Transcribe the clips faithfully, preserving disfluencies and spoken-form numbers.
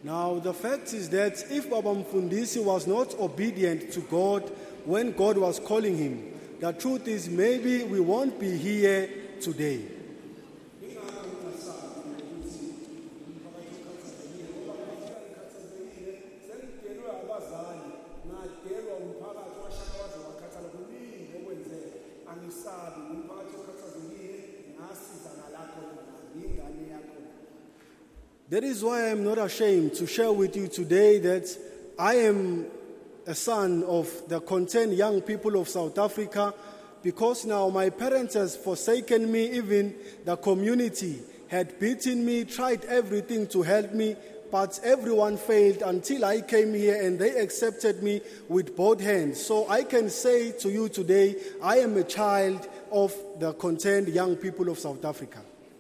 Now, the fact is that if Baba Mfundisi was not obedient to God when God was calling him, the truth is maybe we won't be here today. That is why I am not ashamed to share with you today that I am a son of the concerned young people of South Africa, because now my parents has forsaken me, even the community had beaten me, tried everything to help me, but everyone failed until I came here and they accepted me with both hands. So I can say to you today, I am a child of the concerned young people of South Africa.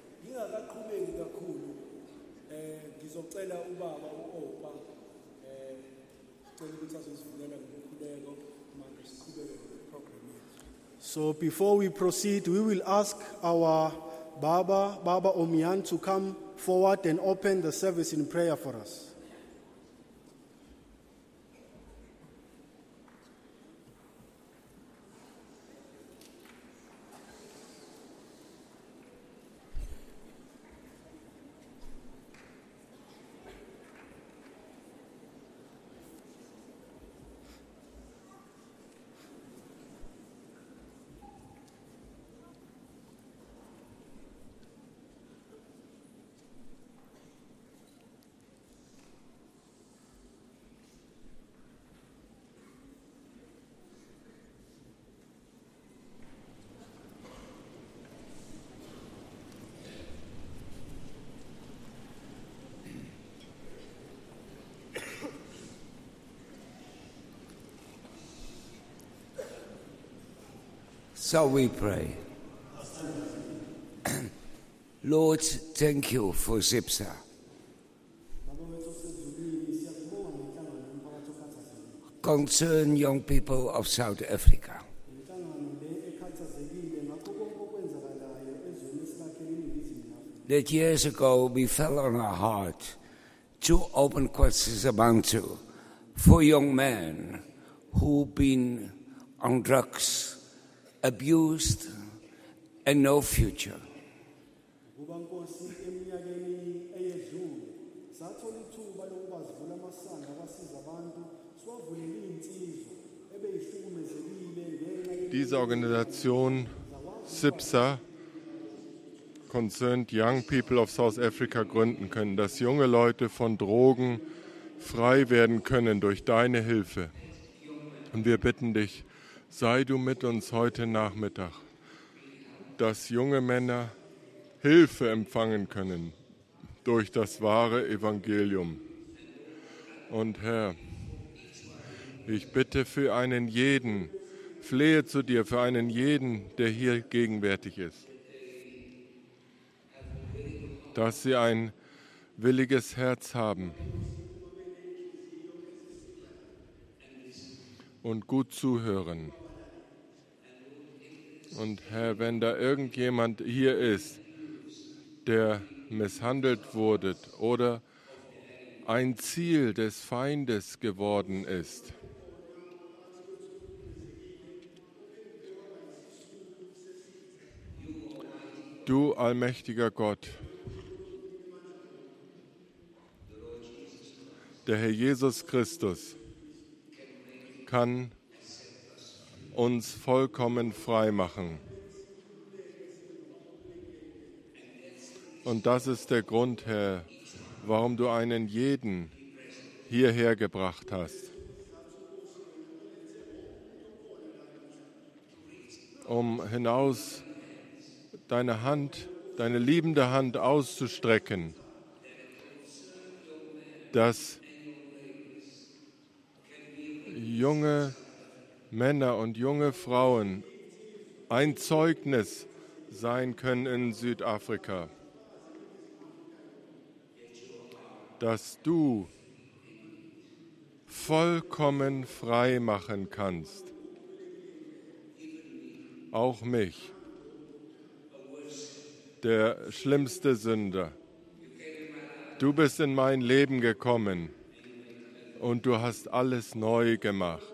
So before we proceed, we will ask our Baba, Baba Omian, to come forward and open the service in prayer for us. So we pray. Lord, thank you for SIPSA. Concern young people of South Africa. That years ago we fell on our heart to open questions about you for young men who've been on drugs, abused, and no future. Diese Organisation SIPSA, Concerned Young People of South Africa, gründen können, dass junge Leute von Drogen frei werden können durch deine Hilfe. Und wir bitten dich, sei du mit uns heute Nachmittag, dass junge Männer Hilfe empfangen können durch das wahre Evangelium. Und Herr, ich bitte für einen jeden, flehe zu dir für einen jeden, der hier gegenwärtig ist, dass sie ein williges Herz haben und gut zuhören. Und Herr, wenn da irgendjemand hier ist, der misshandelt wurde oder ein Ziel des Feindes geworden ist, du allmächtiger Gott, der Herr Jesus Christus, kann uns vollkommen frei machen. Und das ist der Grund, Herr, warum du einen jeden hierher gebracht hast, um hinaus deine Hand, deine liebende Hand auszustrecken, dass junge Männer und junge Frauen ein Zeugnis sein können in Südafrika, dass du vollkommen frei machen kannst, auch mich, der schlimmste Sünder. Du bist in mein Leben gekommen und du hast alles neu gemacht.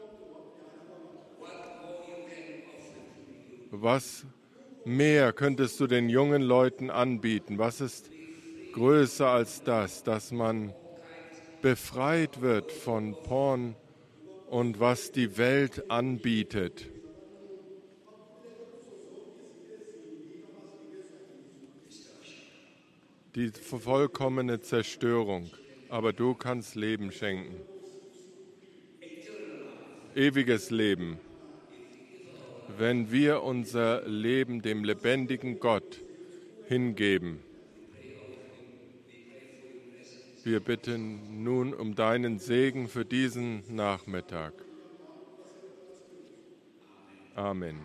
Was mehr könntest du den jungen Leuten anbieten? Was ist größer als das, dass man befreit wird von Porn und was die Welt anbietet? Die vollkommene Zerstörung, aber du kannst Leben schenken. Ewiges Leben. Wenn wir unser Leben dem lebendigen Gott hingeben. Wir bitten nun um deinen Segen für diesen Nachmittag. Amen.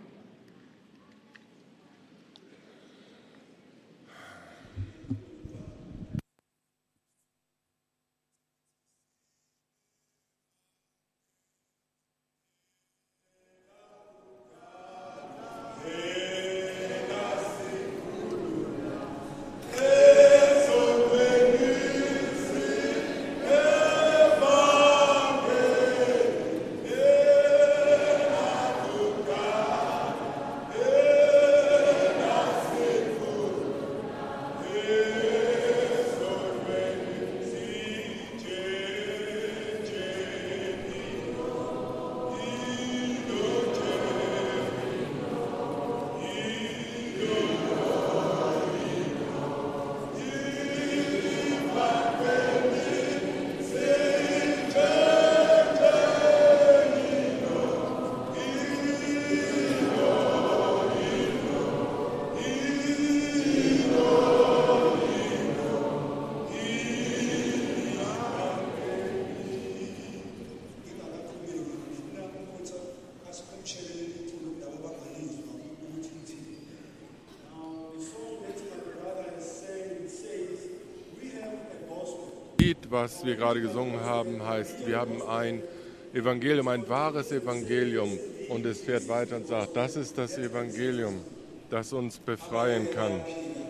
Was wir gerade gesungen haben, heißt, wir haben ein Evangelium, ein wahres Evangelium. Und es fährt weiter und sagt, das ist das Evangelium, das uns befreien kann.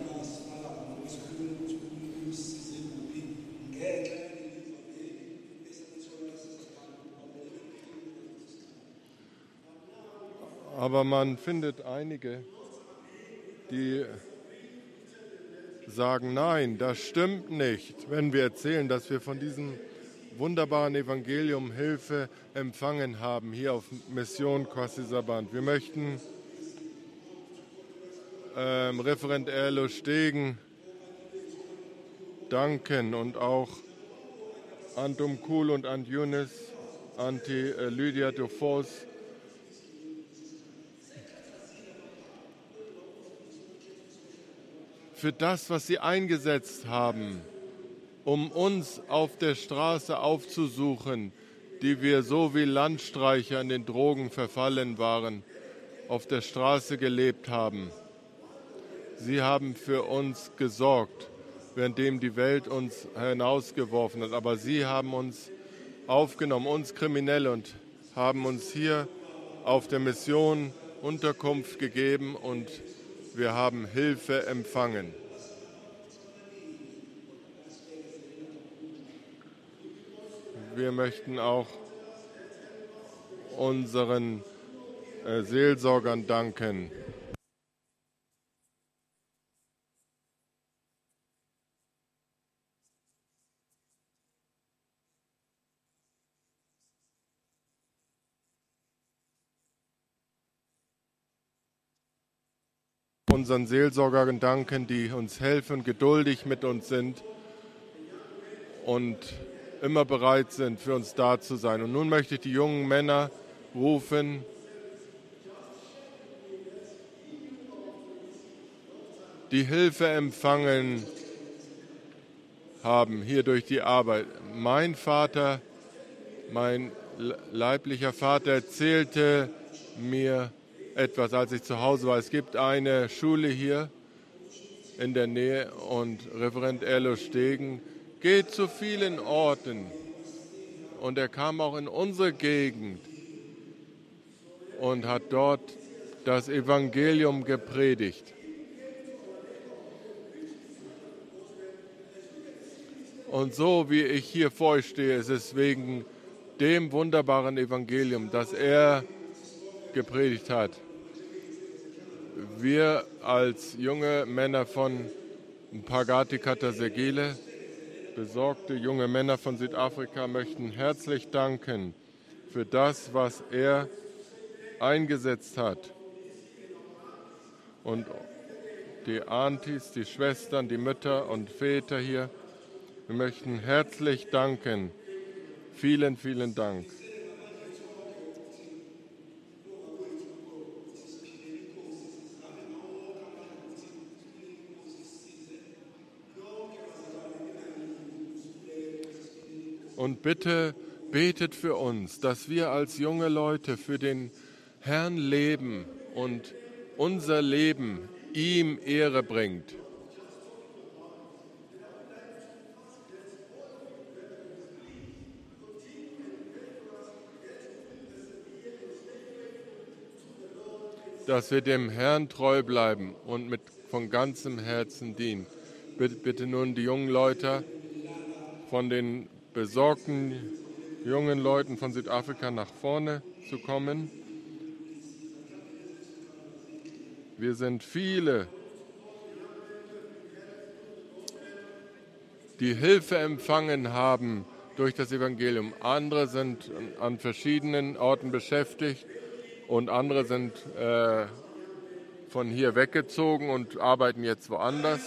Aber man findet einige, die sagen, nein, das stimmt nicht, wenn wir erzählen, dass wir von diesem wunderbaren Evangelium Hilfe empfangen haben, hier auf Mission Quaisisaband. Wir möchten ähm, Referent Erlo Stegen danken und auch Antum Kuhl und Ant Younes, Anti äh, Lydia Dufos, für das, was sie eingesetzt haben, um uns auf der Straße aufzusuchen, die wir so wie Landstreicher in den Drogen verfallen waren, auf der Straße gelebt haben. Sie haben für uns gesorgt, währenddem die Welt uns hinausgeworfen hat. Aber sie haben uns aufgenommen, uns Kriminelle, und haben uns hier auf der Mission Unterkunft gegeben und wir haben Hilfe empfangen. Wir möchten auch unseren äh, Seelsorgern danken. Unseren Seelsorgern danken, die uns helfen, geduldig mit uns sind und immer bereit sind, für uns da zu sein. Und nun möchte ich die jungen Männer rufen, die Hilfe empfangen haben hier durch die Arbeit. Mein Vater, mein leiblicher Vater erzählte mir etwas, als ich zu Hause war. Es gibt eine Schule hier in der Nähe und Referent Erlo Stegen geht zu vielen Orten und er kam auch in unsere Gegend und hat dort das Evangelium gepredigt. Und so wie ich hier vor euch stehe, ist es wegen dem wunderbaren Evangelium, das er gepredigt hat. Wir als junge Männer von Phakati Kattasegele, besorgte junge Männer von Südafrika, möchten herzlich danken für das, was er eingesetzt hat. Und die Aunties, die Schwestern, die Mütter und Väter hier, wir möchten herzlich danken. Vielen, vielen Dank. Und bitte betet für uns, dass wir als junge Leute für den Herrn leben und unser Leben ihm Ehre bringt. Dass wir dem Herrn treu bleiben und mit von ganzem Herzen dienen. Bitte, bitte nun die jungen Leute von den besorgten jungen Leuten von Südafrika nach vorne zu kommen. Wir sind viele, die Hilfe empfangen haben durch das Evangelium. Andere sind an verschiedenen Orten beschäftigt und andere sind äh, von hier weggezogen und arbeiten jetzt woanders.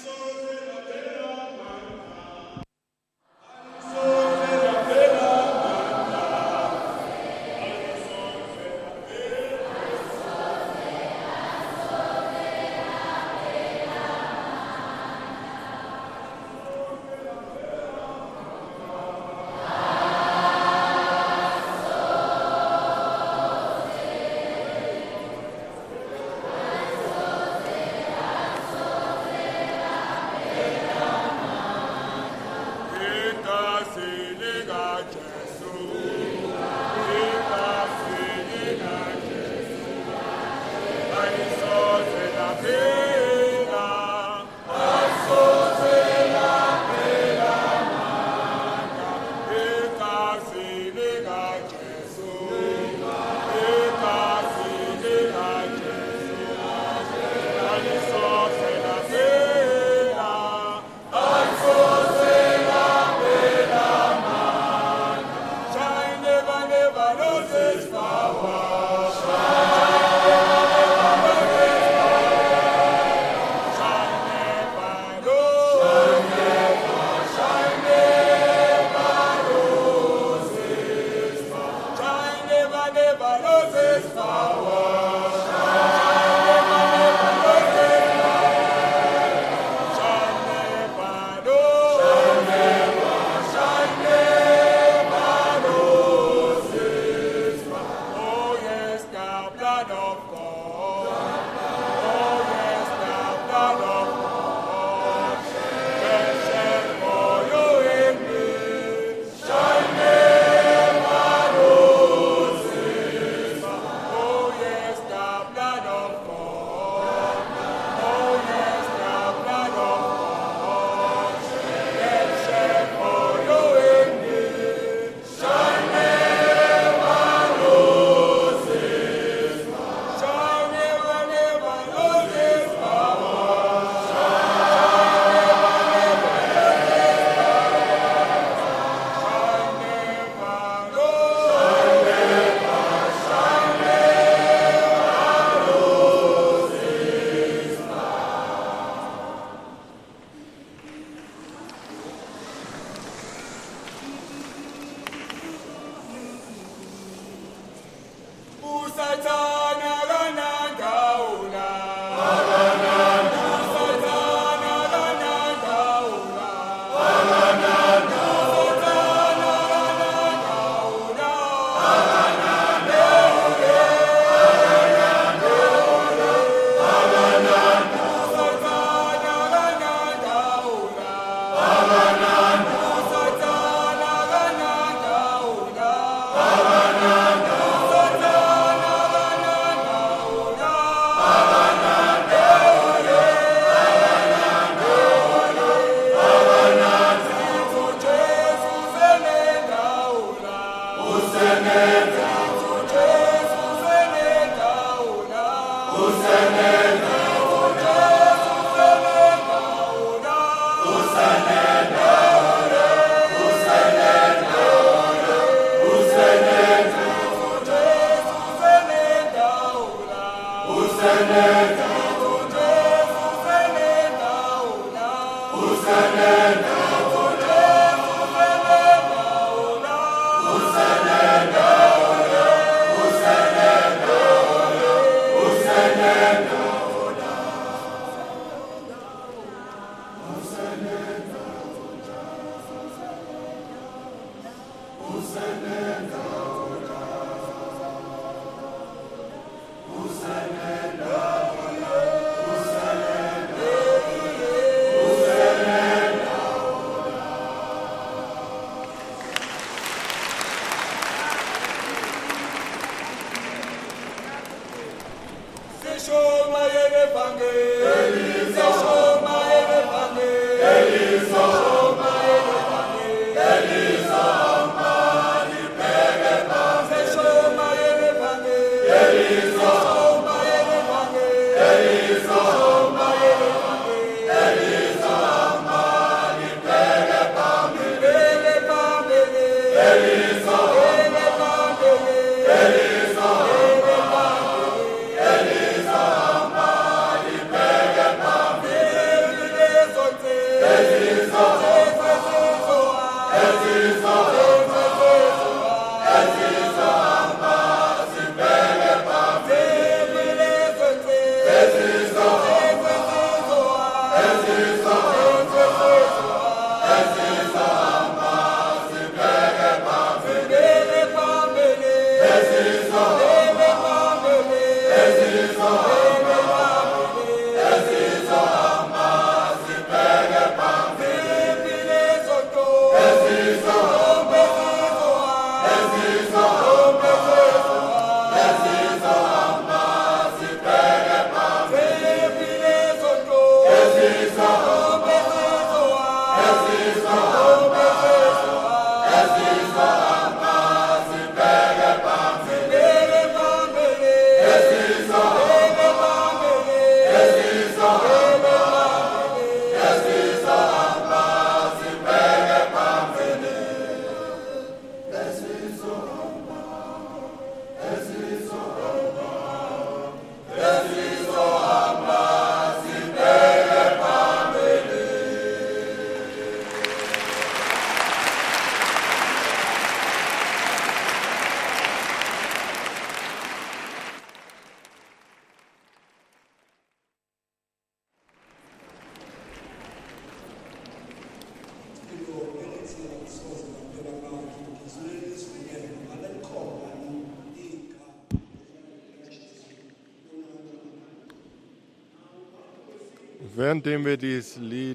Währenddem wir dieses Lied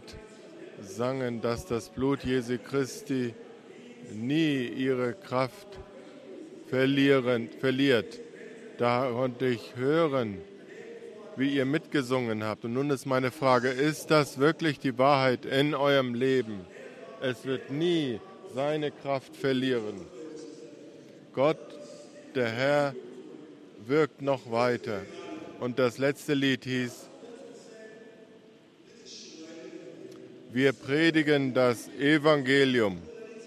sangen, dass das Blut Jesu Christi nie ihre Kraft verlieren, verliert, da konnte ich hören, wie ihr mitgesungen habt. Und nun ist meine Frage, ist das wirklich die Wahrheit in eurem Leben? Es wird nie seine Kraft verlieren. Gott, der Herr, wirkt noch weiter. Und das letzte Lied hieß, wir predigen das Evangelium.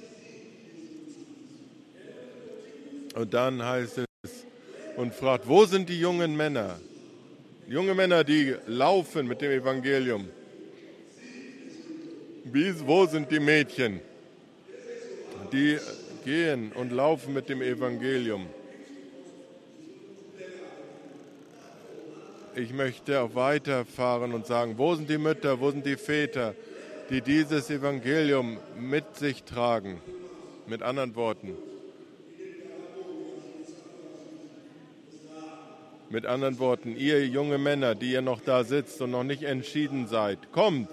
Und dann heißt es, und fragt, wo sind die jungen Männer? Junge Männer, die laufen mit dem Evangelium. Wie, wo sind die Mädchen, die gehen und laufen mit dem Evangelium? Ich möchte auch weiterfahren und sagen, wo sind die Mütter, wo sind die Väter, die dieses Evangelium mit sich tragen? Mit anderen Worten. Mit anderen Worten, ihr junge Männer, die ihr noch da sitzt und noch nicht entschieden seid, kommt.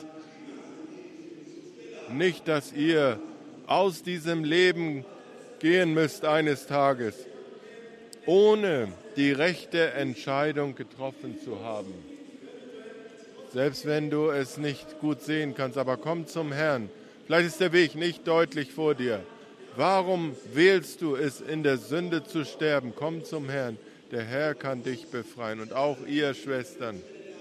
Nicht, dass ihr aus diesem Leben gehen müsst eines Tages, ohne die rechte Entscheidung getroffen zu haben. Selbst wenn du es nicht gut sehen kannst, aber komm zum Herrn. Vielleicht ist der Weg nicht deutlich vor dir. Warum wählst du es, in der Sünde zu sterben? Komm zum Herrn. Der Herr kann dich befreien und auch ihr Schwestern.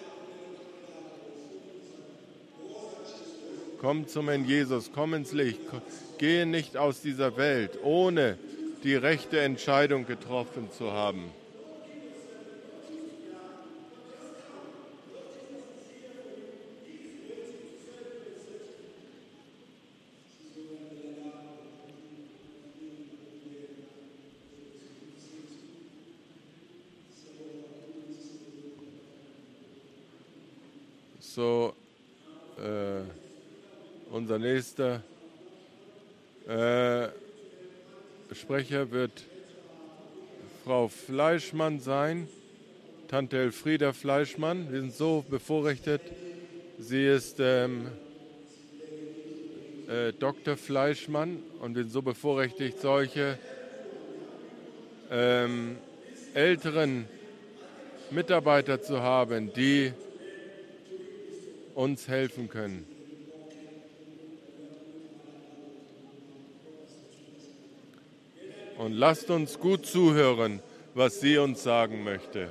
Komm zum Herrn Jesus, komm ins Licht. Gehe nicht aus dieser Welt, ohne die rechte Entscheidung getroffen zu haben. So, äh, unser nächster. Äh, Sprecher wird Frau Fleischmann sein, Tante Elfrieda Fleischmann. Wir sind so bevorrechtet. Sie ist ähm, äh, Doktor Fleischmann und wir sind so bevorrechtigt, solche ähm, älteren Mitarbeiter zu haben, die uns helfen können. Und lasst uns gut zuhören, was sie uns sagen möchte.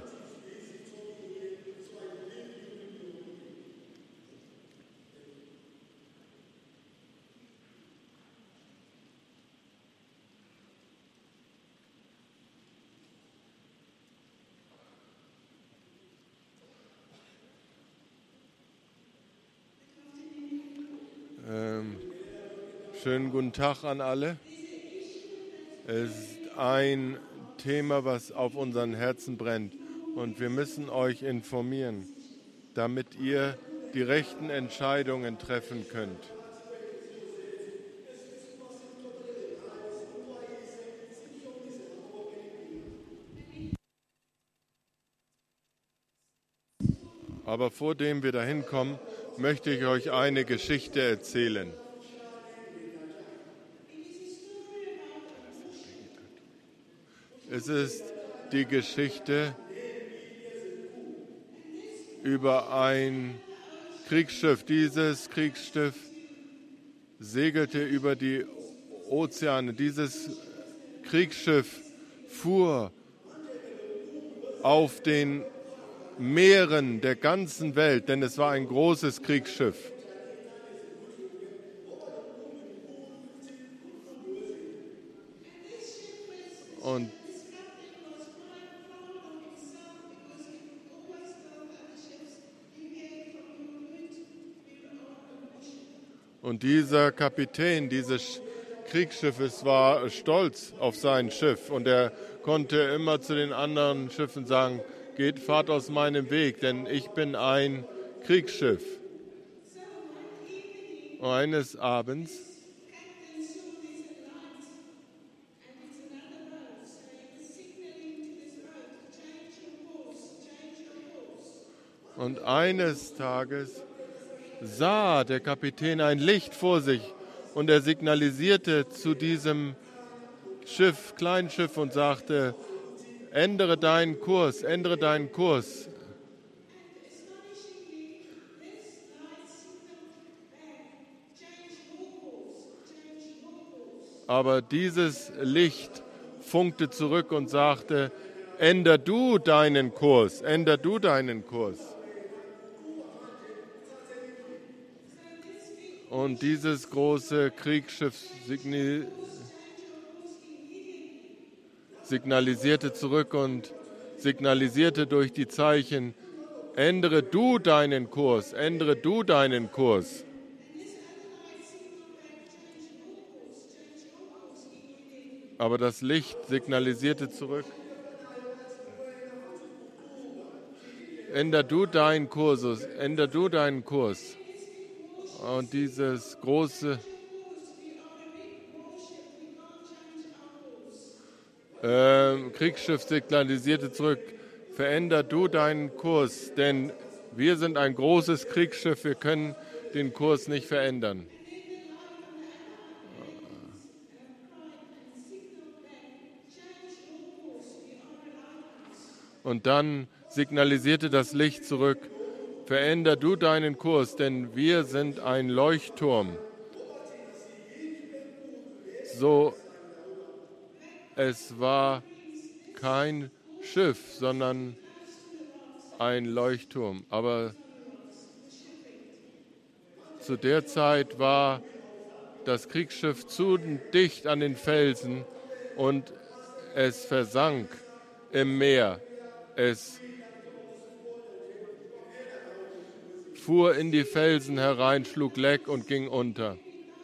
Ähm, schönen guten Tag an alle. Es ist ein Thema, was auf unseren Herzen brennt. Und wir müssen euch informieren, damit ihr die rechten Entscheidungen treffen könnt. Aber vor dem wir dahin kommen, möchte ich euch eine Geschichte erzählen. Es ist die Geschichte über ein Kriegsschiff. Dieses Kriegsschiff segelte über die Ozeane. Dieses Kriegsschiff fuhr auf den Meeren der ganzen Welt, denn es war ein großes Kriegsschiff. Und Und dieser Kapitän dieses Kriegsschiffes war stolz auf sein Schiff und er konnte immer zu den anderen Schiffen sagen, geht, fahrt aus meinem Weg, denn ich bin ein Kriegsschiff. Und eines Abends und eines Tages sah der Kapitän ein Licht vor sich und er signalisierte zu diesem Schiff, kleinen Schiff und sagte, ändere deinen Kurs, ändere deinen Kurs. Aber dieses Licht funkte zurück und sagte, änder du deinen Kurs, änder du deinen Kurs. Und dieses große Kriegsschiff signalisierte zurück und signalisierte durch die Zeichen, ändere du deinen Kurs, ändere du deinen Kurs. Aber das Licht signalisierte zurück, änder du deinen Kurs, änder du deinen Kurs. Und dieses große äh, Kriegsschiff signalisierte zurück, veränder du deinen Kurs, denn wir sind ein großes Kriegsschiff, wir können den Kurs nicht verändern. Und dann signalisierte das Licht zurück, veränder du deinen Kurs, denn wir sind ein Leuchtturm. So, es war kein Schiff, sondern ein Leuchtturm. Aber zu der Zeit war das Kriegsschiff zu dicht an den Felsen und es versank im Meer. Es fuhr in die Felsen herein, schlug Leck und ging unter.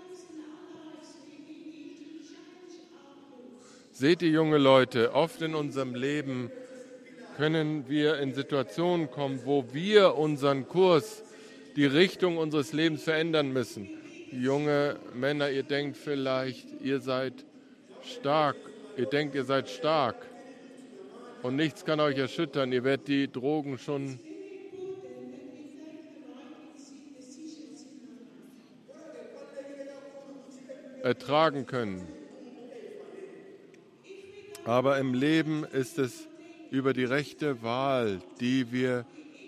Seht ihr, junge Leute, oft in unserem Leben können wir in Situationen kommen, wo wir unseren Kurs, die Richtung unseres Lebens verändern müssen. Junge Männer, ihr denkt vielleicht, ihr seid stark, ihr denkt, ihr seid stark und nichts kann euch erschüttern. Ihr werdet die Drogen schon ertragen können. Aber im Leben ist es über die rechte Wahl, die wir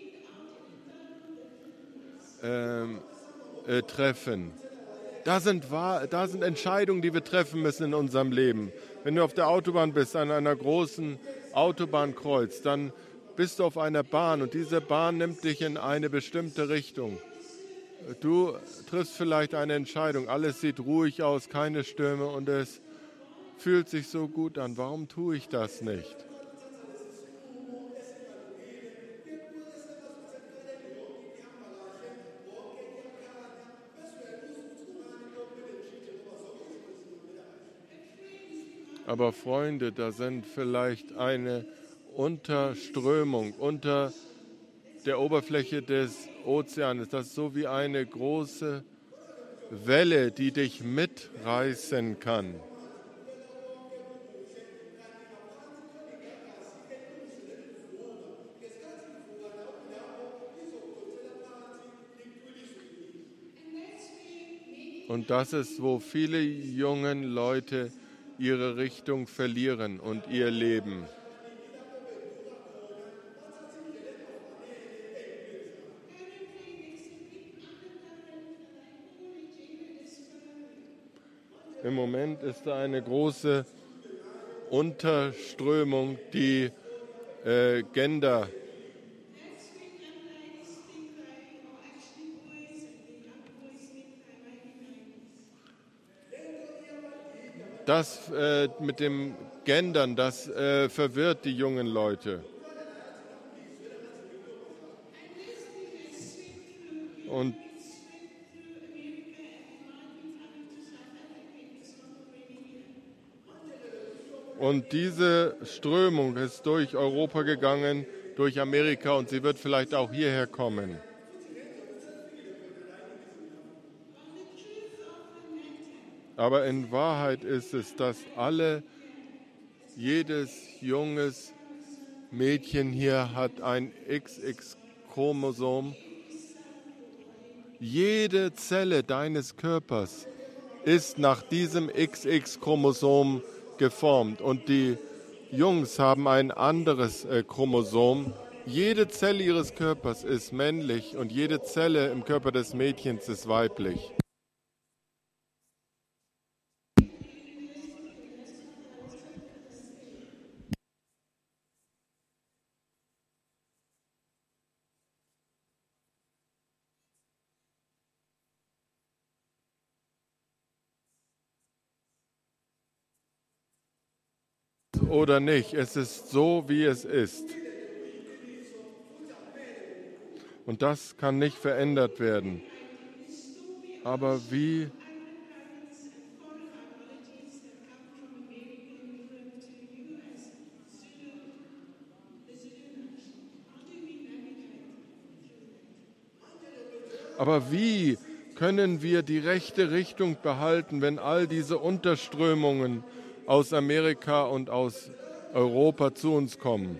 ähm, äh, treffen. Da sind, da sind Entscheidungen, die wir treffen müssen in unserem Leben. Wenn du auf der Autobahn bist, an einer großen Autobahnkreuz, dann bist du auf einer Bahn und diese Bahn nimmt dich in eine bestimmte Richtung. Du triffst vielleicht eine Entscheidung, alles sieht ruhig aus, keine Stürme und es fühlt sich so gut an. Warum tue ich das nicht? Aber Freunde, da sind vielleicht eine Unterströmung unter der Oberfläche des Ozeans. Das ist so wie eine große Welle, die dich mitreißen kann. Und das ist, wo viele junge Leute ihre Richtung verlieren und ihr Leben. Im Moment ist da eine große Unterströmung, die äh, Gender Das äh, mit dem Gendern, das äh, verwirrt die jungen Leute. Und, und diese Strömung ist durch Europa gegangen, durch Amerika und sie wird vielleicht auch hierher kommen. Aber in Wahrheit ist es, dass alle, jedes junges Mädchen hier hat ein X X-Chromosom. Jede Zelle deines Körpers ist nach diesem X X-Chromosom geformt. Und die Jungs haben ein anderes äh, Chromosom. Jede Zelle ihres Körpers ist männlich und jede Zelle im Körper des Mädchens ist weiblich. Oder nicht, es ist so, wie es ist. Und das kann nicht verändert werden. Aber wie Aber wie können wir die rechte Richtung behalten, wenn all diese Unterströmungen aus Amerika und aus Europa zu uns kommen?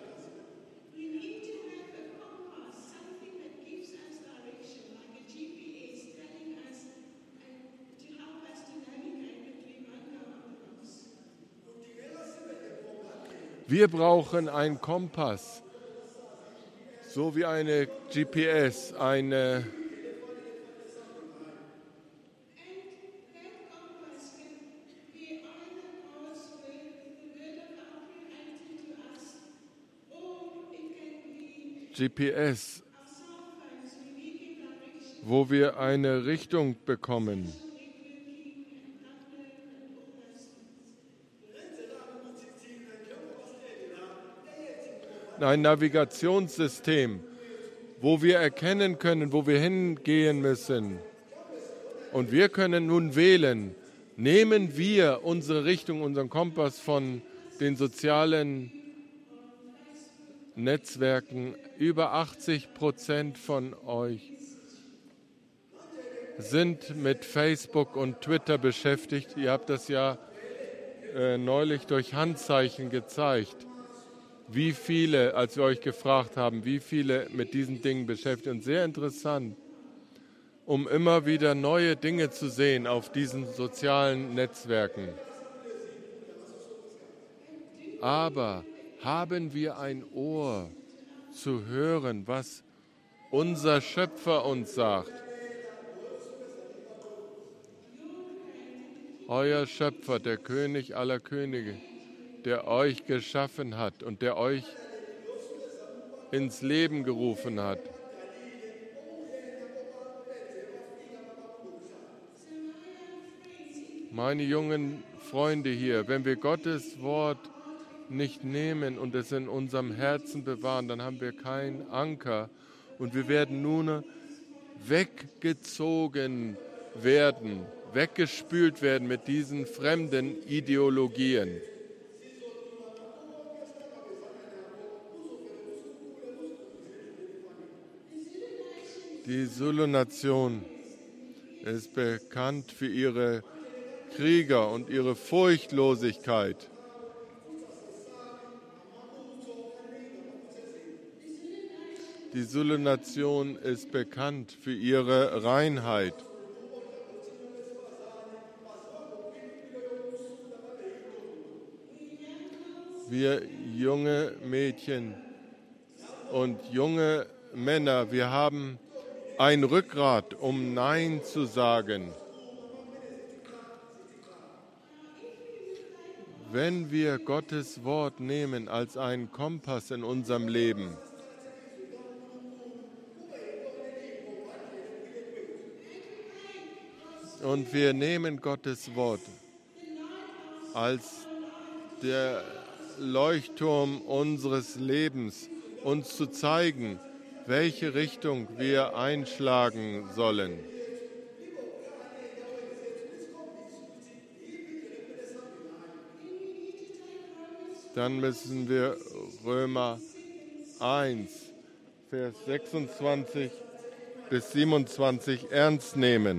Wir brauchen einen Kompass, so wie eine G P S, eine G P S, wo wir eine Richtung bekommen. Ein Navigationssystem, wo wir erkennen können, wo wir hingehen müssen. Und wir können nun wählen, nehmen wir unsere Richtung, unseren Kompass von den sozialen Netzwerken. Über achtzig Prozent von euch sind mit Facebook und Twitter beschäftigt. Ihr habt das ja äh, neulich durch Handzeichen gezeigt, wie viele, als wir euch gefragt haben, wie viele mit diesen Dingen beschäftigt. Und sehr interessant, um immer wieder neue Dinge zu sehen auf diesen sozialen Netzwerken. Aber haben wir ein Ohr zu hören, was unser Schöpfer uns sagt? Euer Schöpfer, der König aller Könige, der euch geschaffen hat und der euch ins Leben gerufen hat. Meine jungen Freunde hier, wenn wir Gottes Wort nicht nehmen und es in unserem Herzen bewahren, dann haben wir keinen Anker und wir werden nun weggezogen werden, weggespült werden mit diesen fremden Ideologien. Die Zulu-Nation ist bekannt für ihre Krieger und ihre Furchtlosigkeit. Die Zulu-Nation ist bekannt für ihre Reinheit. Wir junge Mädchen und junge Männer, wir haben ein Rückgrat, um Nein zu sagen. Wenn wir Gottes Wort nehmen als einen Kompass in unserem Leben, und wir nehmen Gottes Wort als der Leuchtturm unseres Lebens, uns zu zeigen, welche Richtung wir einschlagen sollen. Dann müssen wir Römer eins, Vers sechsundzwanzig bis siebenundzwanzig ernst nehmen.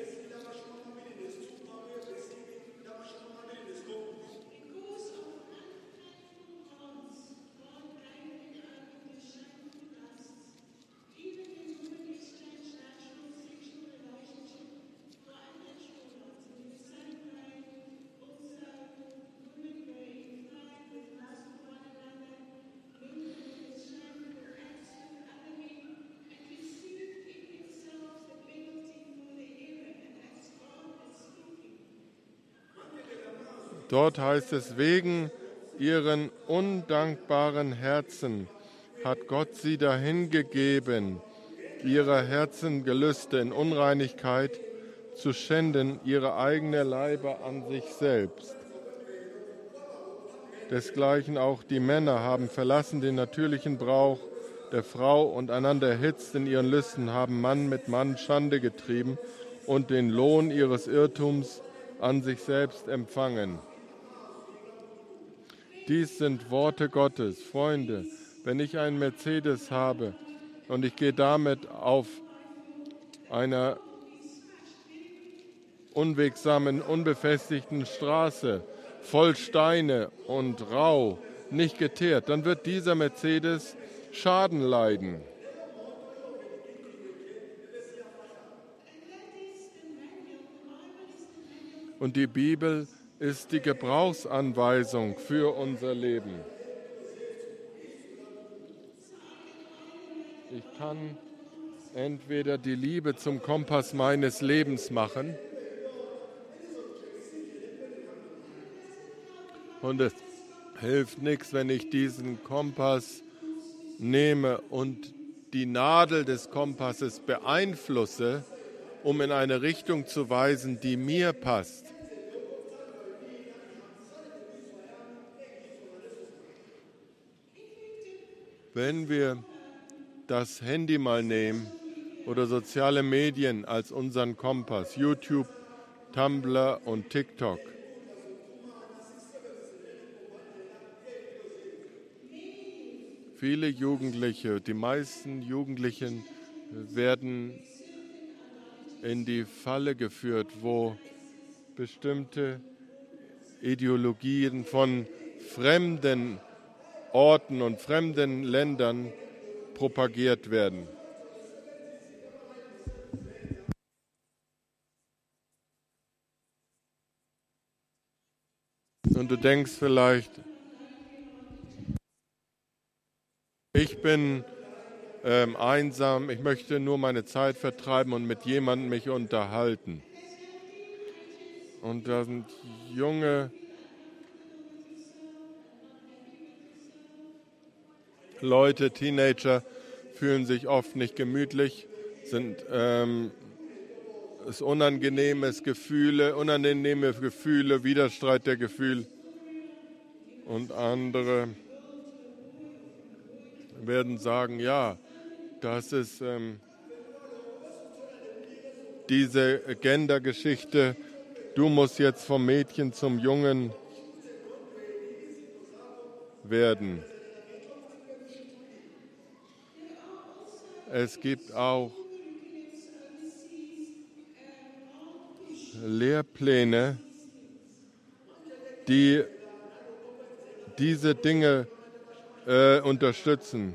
Dort heißt es, wegen ihren undankbaren Herzen hat Gott sie dahingegeben, ihrer Herzen Gelüste in Unreinigkeit zu schänden, ihre eigene Leiber an sich selbst. Desgleichen auch die Männer haben verlassen den natürlichen Brauch der Frau und einander erhitzt in ihren Lüsten, haben Mann mit Mann Schande getrieben und den Lohn ihres Irrtums an sich selbst empfangen. Dies sind Worte Gottes. Freunde, wenn ich einen Mercedes habe und ich gehe damit auf einer unwegsamen, unbefestigten Straße, voll Steine und rau, nicht geteert, dann wird dieser Mercedes Schaden leiden. Und die Bibel ist die Gebrauchsanweisung für unser Leben. Ich kann entweder die Liebe zum Kompass meines Lebens machen und es hilft nichts, wenn ich diesen Kompass nehme und die Nadel des Kompasses beeinflusse, um in eine Richtung zu weisen, die mir passt. Wenn wir das Handy mal nehmen oder soziale Medien als unseren Kompass, YouTube, Tumblr und TikTok, viele Jugendliche, die meisten Jugendlichen werden in die Falle geführt, wo bestimmte Ideologien von fremden Orten und fremden Ländern propagiert werden. Und du denkst vielleicht, ich bin ähm, einsam, ich möchte nur meine Zeit vertreiben und mit jemandem mich unterhalten. Und da sind junge Leute, Teenager, fühlen sich oft nicht gemütlich, sind ähm, es unangenehmes Gefühle, unangenehme Gefühle, Widerstreit der Gefühle. Und andere werden sagen, ja, das ist ähm, diese Gender-Geschichte, du musst jetzt vom Mädchen zum Jungen werden. Es gibt auch Lehrpläne, die diese Dinge äh, unterstützen.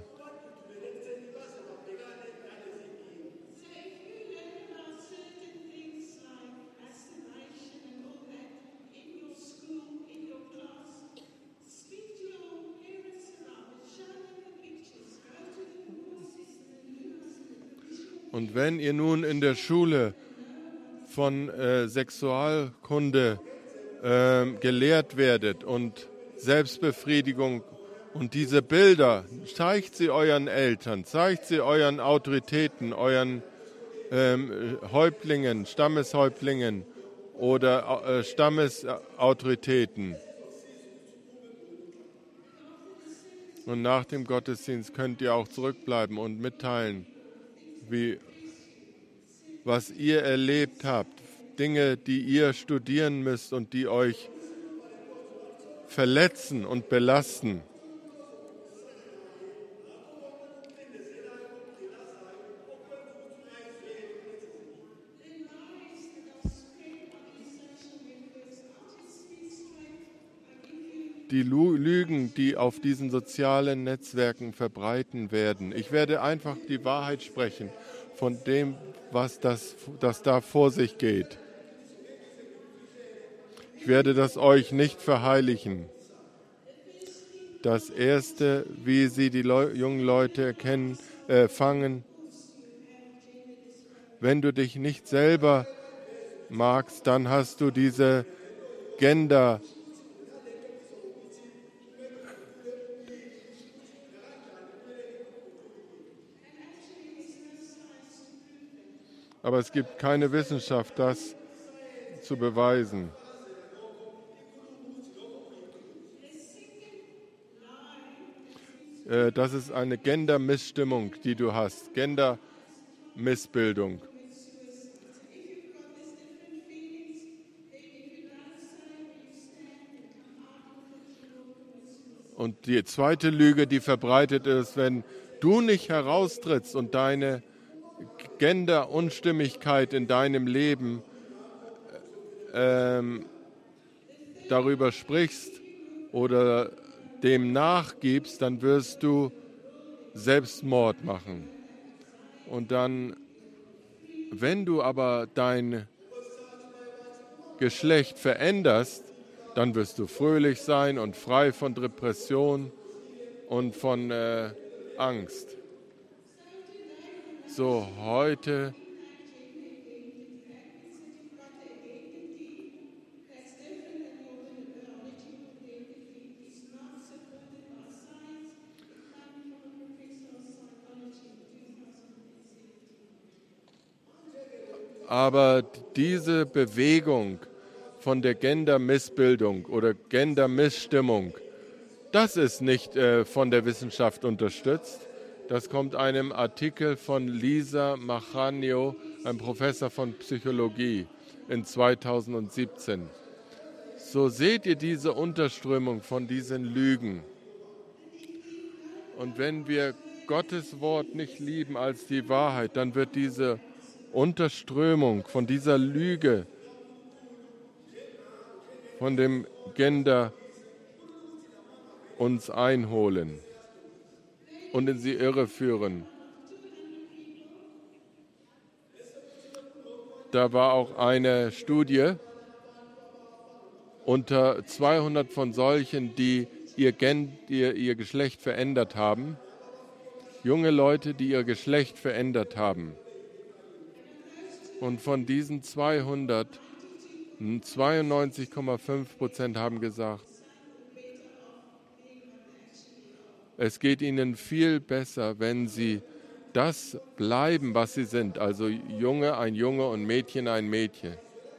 Und wenn ihr nun in der Schule von äh, Sexualkunde äh, gelehrt werdet und Selbstbefriedigung und diese Bilder, zeigt sie euren Eltern, zeigt sie euren Autoritäten, euren ähm, Häuptlingen, Stammeshäuptlingen oder äh, Stammesautoritäten. Und nach dem Gottesdienst könnt ihr auch zurückbleiben und mitteilen, wie, was ihr erlebt habt, Dinge, die ihr studieren müsst und die euch verletzen und belasten. Die Lügen, die auf diesen sozialen Netzwerken verbreiten werden. Ich werde einfach die Wahrheit sprechen von dem, was das, das da vor sich geht. Ich werde das euch nicht verheimlichen. Das Erste, wie sie die Leu- jungen Leute erkennen, äh, fangen, wenn du dich nicht selber magst, dann hast du diese Gender- Aber es gibt keine Wissenschaft, das zu beweisen. Äh, das ist eine Gender-Missstimmung, die du hast, Gender-Missbildung. Und die zweite Lüge, die verbreitet ist, wenn du nicht heraustrittst und deine Gender-Unstimmigkeit in deinem Leben ähm, darüber sprichst oder dem nachgibst, dann wirst du Selbstmord machen. Und dann, wenn du aber dein Geschlecht veränderst, dann wirst du fröhlich sein und frei von Depression und von äh, Angst. So, heute aber diese Bewegung von der Gender-Missbildung oder Gender-Missstimmung, das ist nicht äh, von der Wissenschaft unterstützt. Das kommt einem Artikel von Lisa Machanio, einem Professor von Psychologie, in zweitausendsiebzehn. So seht ihr diese Unterströmung von diesen Lügen. Und wenn wir Gottes Wort nicht lieben als die Wahrheit, dann wird diese Unterströmung von dieser Lüge von dem Gender uns einholen und in sie irreführen. Da war auch eine Studie unter zweihundert von solchen, die ihr, Gen, ihr, ihr Geschlecht verändert haben. Junge Leute, die ihr Geschlecht verändert haben. Und von diesen zweihundert, zweiundneunzig Komma fünf Prozent haben gesagt, es geht ihnen viel besser, wenn sie das bleiben, was sie sind. Also Junge ein Junge und Mädchen ein Mädchen.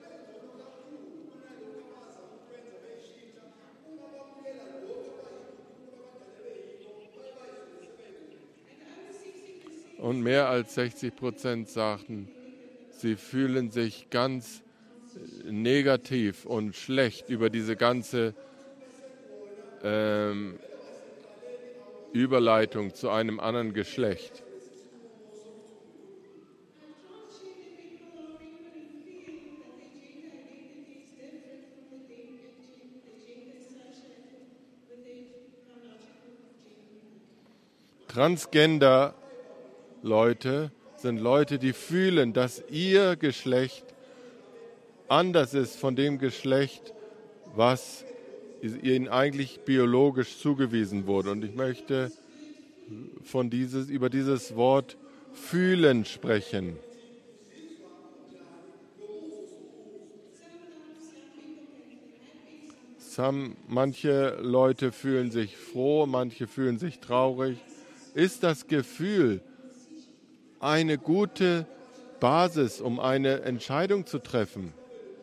Und mehr als sechzig Prozent sagten, sie fühlen sich ganz negativ und schlecht über diese ganze ähm, Überleitung zu einem anderen Geschlecht. Transgender-Leute sind Leute, die fühlen, dass ihr Geschlecht anders ist von dem Geschlecht, was ihnen eigentlich biologisch zugewiesen wurde. Und ich möchte von dieses, über dieses Wort fühlen sprechen. Some, manche Leute fühlen sich froh, manche fühlen sich traurig. Ist das Gefühl eine gute Basis, um eine Entscheidung zu treffen?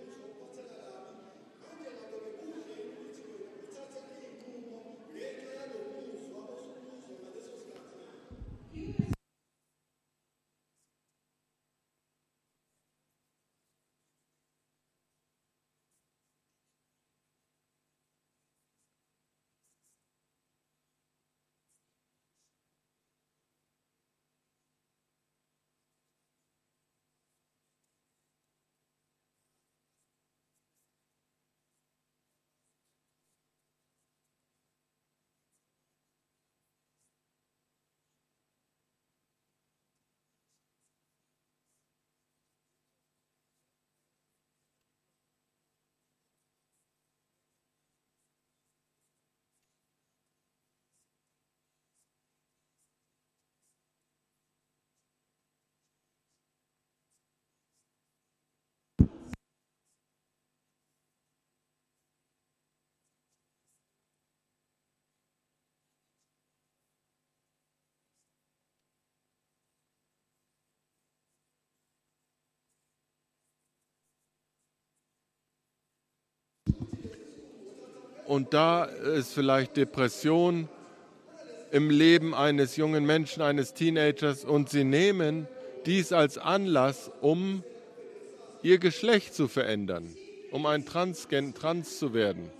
Und da ist vielleicht Depression im Leben eines jungen Menschen, eines Teenagers, und sie nehmen dies als Anlass, um ihr Geschlecht zu verändern, um ein Transgen, Trans zu werden.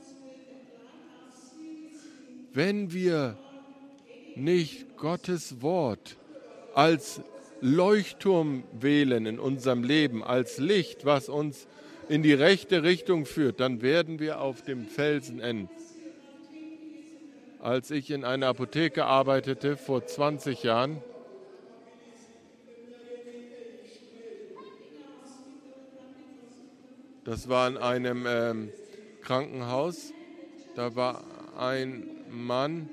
Wenn wir nicht Gottes Wort als Leuchtturm wählen in unserem Leben, als Licht, was uns in die rechte Richtung führt, dann werden wir auf dem Felsen enden. Als ich in einer Apotheke arbeitete vor zwanzig Jahren, das war in einem ähm, Krankenhaus, da war ein Mann,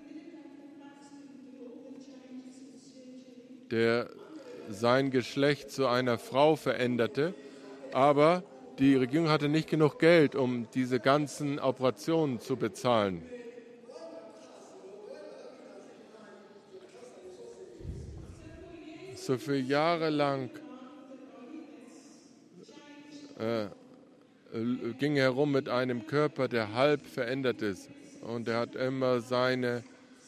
der sein Geschlecht zu einer Frau veränderte, aber die Regierung hatte nicht genug Geld, um diese ganzen Operationen zu bezahlen. So für Jahre lang äh, ging er herum mit einem Körper, der halb verändert ist. Und er hat immer seine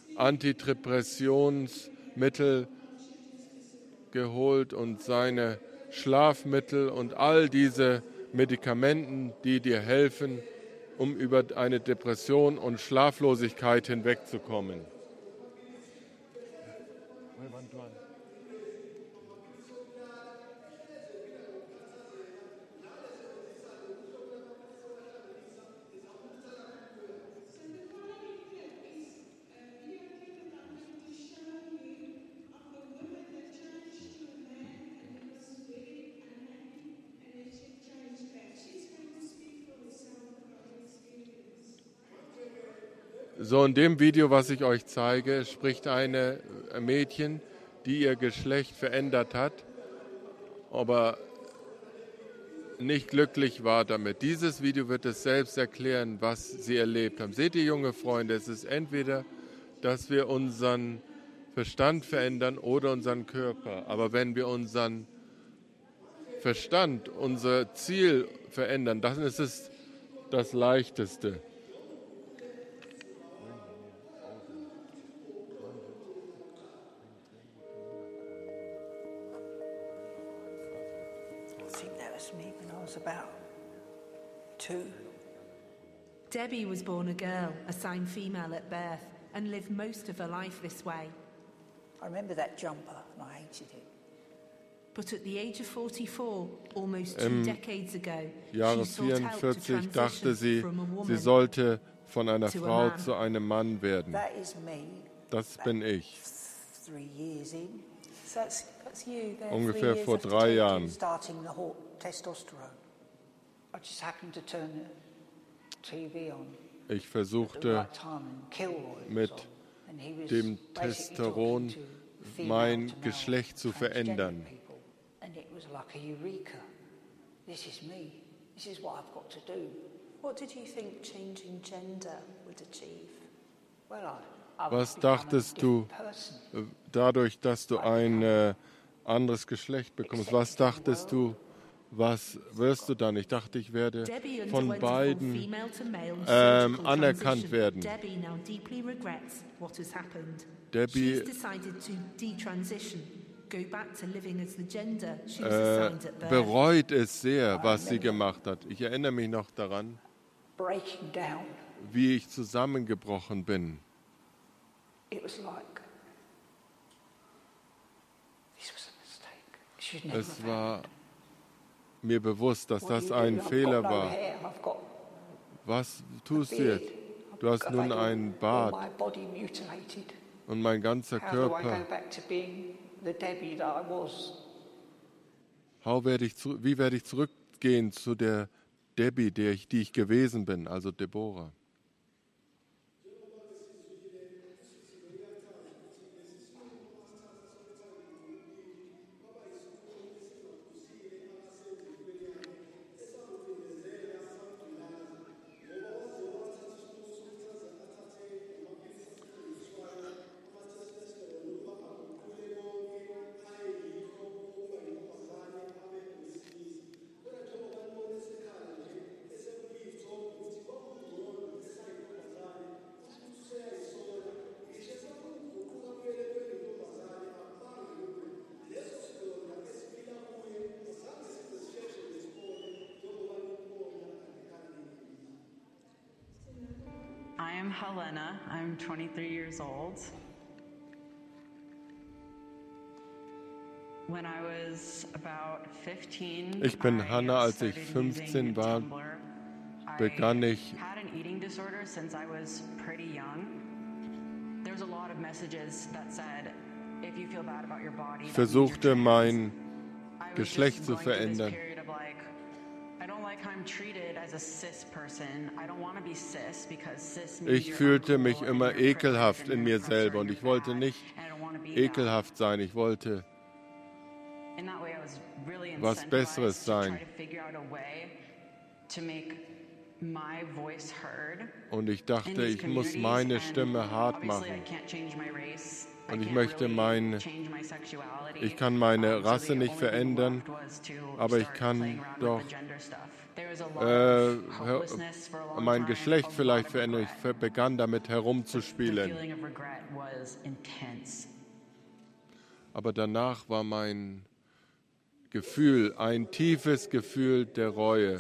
Antidepressionsmittel geholt und seine Schlafmittel und all diese Medikamenten, die dir helfen, um über eine Depression und Schlaflosigkeit hinwegzukommen. So, in dem Video, was ich euch zeige, spricht eine Mädchen, die ihr Geschlecht verändert hat, aber nicht glücklich war damit. Dieses Video wird es selbst erklären, was sie erlebt haben. Seht ihr, junge Freunde, es ist entweder, dass wir unseren Verstand verändern oder unseren Körper. Aber wenn wir unseren Verstand, unser Ziel verändern, dann ist es das Leichteste. Debbie was born a girl, assigned female at birth, and lived most of her life this way. I remember that jumper and I hated it. But at the age of forty-four, almost two Im decades ago, Jahre she sought help to vierundvierzig dachte sie, transition from a sie woman. sollte von einer to a Frau man. zu einem Mann werden. That is me. Das bin ich. Three years in. So that's, that's you there Ungefähr three years vor after drei taking- Jahren. Starting the whole testosterone. I just happened to turn the T V on Ich at the versuchte right time and Kilroy was mit on. And he was dem basically Testosteron talking to female mein to male Geschlecht zu transgender verändern. people. And it was like a eureka. This is me. This is what I've got to do. What did you think changing gender would achieve? Well, I, I Was would become a dachtest du, different person. äh, dadurch, dass du ein äh, anderes Geschlecht bekommst, was dachtest du, was wirst du dann? Ich dachte, ich werde Debbie von underwent a full beiden female to male ähm, surgical anerkannt transition. werden. Debbie now deeply regrets what has happened. Debbie She's decided to detransition, go back to living as the gender she was äh, assigned at birth. bereut es sehr, was sie gemacht hat. Ich erinnere mich noch daran, Breaking down. wie ich zusammengebrochen bin. It was like, this was a mistake. It should never Es have war happened. mir bewusst, dass What do das you do? ein I've Fehler got no war. hair. I've got Was a tust du beard. jetzt? Du hast I've nun got einen all Bart my body mutilated. und mein ganzer How do I go Körper. back to being the Debbie that I was? How werde ich zu, wie werde ich zurückgehen zu der Debbie, der ich, die ich gewesen bin, also Deborah? I am Helena. I'm twenty-three years old. When I was about fifteen, Ich bin I Hannah, als ich started fünfzehn using war, Tumblr. begann I ich- had an eating disorder since I was pretty young. There's a lot of messages that said, if you feel bad about your body, Ich that means versuchte you're trans. mein I was Geschlecht just zu going through this verändern. period of like, I don't like how I'm treated as a cis person. I don't want to be cis because cis means Ich you're fühlte uncool mich and immer you're ekelhaft privileged in and mir you're oppressor selber and und ich you're wollte bad, nicht and I don't wanna be that. ekelhaft sein. Ich wollte In that way, I was really was incentivized Besseres to sein. try to figure out a way to make my voice heard und ich in dachte, these ich muss communities. meine And Stimme hart obviously, I machen. can't change my race. I Und ich can't möchte really mein- change my sexuality. Ich kann meine Um, so Rasse the nicht only thing verändern, left was to aber ich start kann playing around with doch the gender stuff. There was a lot äh, of her- hopelessness for a long mein time, Geschlecht a lot vielleicht of verändern. Ich regret. ver- begann damit The herumzuspielen. feeling of regret was intense. Aber danach war mein Gefühl, ein tiefes Gefühl der Reue.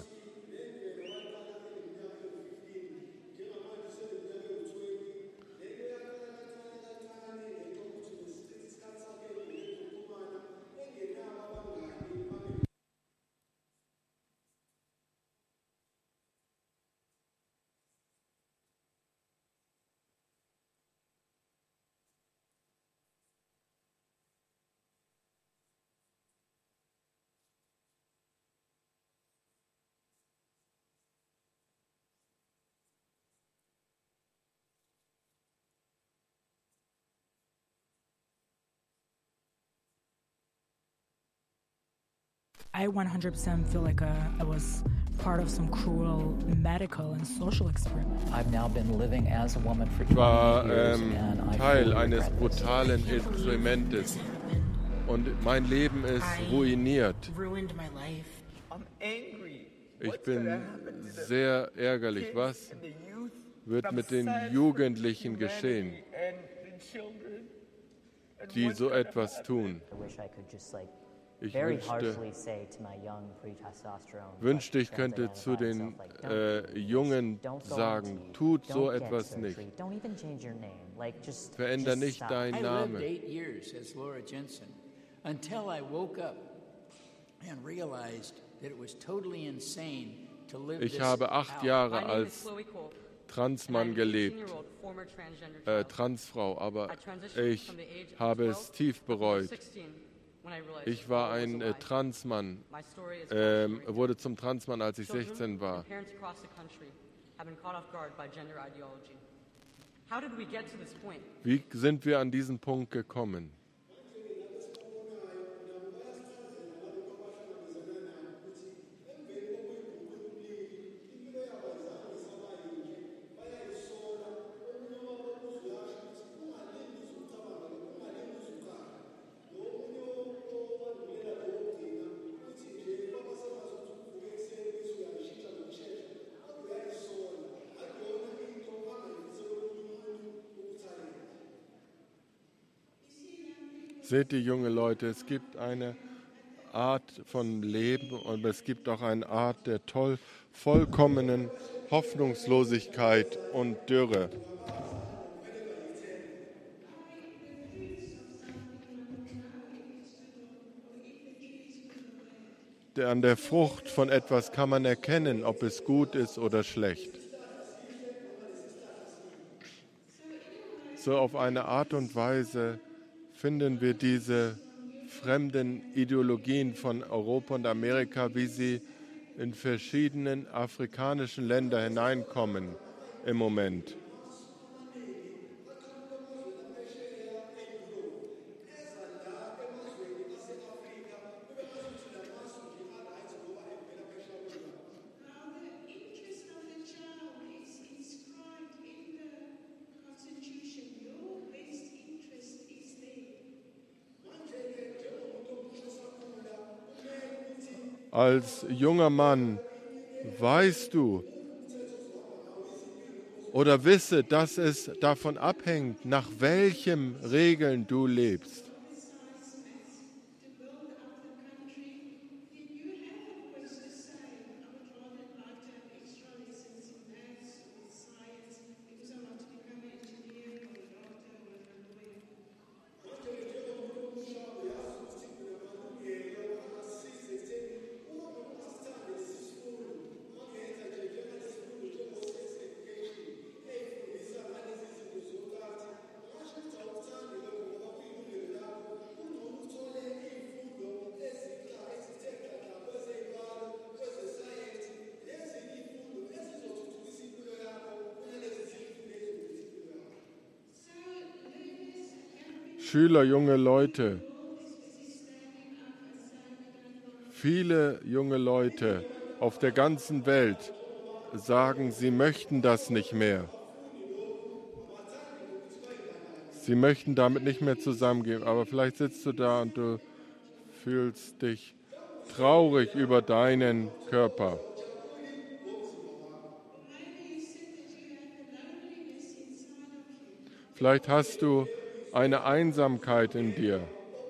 I one hundred percent feel like a, I was part of some cruel medical and social experiment. I've now been living as a woman for Ich war twenty years ähm, and I Teil fully eines regret this. brutalen Experimentes und mein Leben ist ruiniert. Ruined my life. I'm angry. Ich bin sehr ärgerlich. Was wird mit den Jugendlichen geschehen, die so etwas tun? Ich wünschte, wünschte, ich könnte zu den äh, Jungen sagen, tut so etwas nicht. Veränder nicht deinen Namen. Until I woke up and realized that it was totally insane to live Ich this habe acht out. Jahre als Transmann gelebt, äh, Transfrau, aber ich habe es tief bereut. Ich war ein äh, Transmann, äh, wurde zum Transmann, als ich sechzehn war. Wie sind wir an diesen Punkt gekommen? Seht ihr, junge Leute, es gibt eine Art von Leben und es gibt auch eine Art der toll, vollkommenen Hoffnungslosigkeit und Dürre. Der, an der Frucht von etwas kann man erkennen, ob es gut ist oder schlecht. So auf eine Art und Weise finden wir diese fremden Ideologien von Europa und Amerika, wie sie in verschiedenen afrikanischen Länder hineinkommen im Moment. Als junger Mann weißt du oder wisse, dass es davon abhängt, nach welchen Regeln du lebst. Schüler, junge Leute, viele junge Leute auf der ganzen Welt sagen, sie möchten das nicht mehr. Sie möchten damit nicht mehr zusammengehen, aber vielleicht sitzt du da und du fühlst dich traurig über deinen Körper. Vielleicht hast du eine Einsamkeit in dir.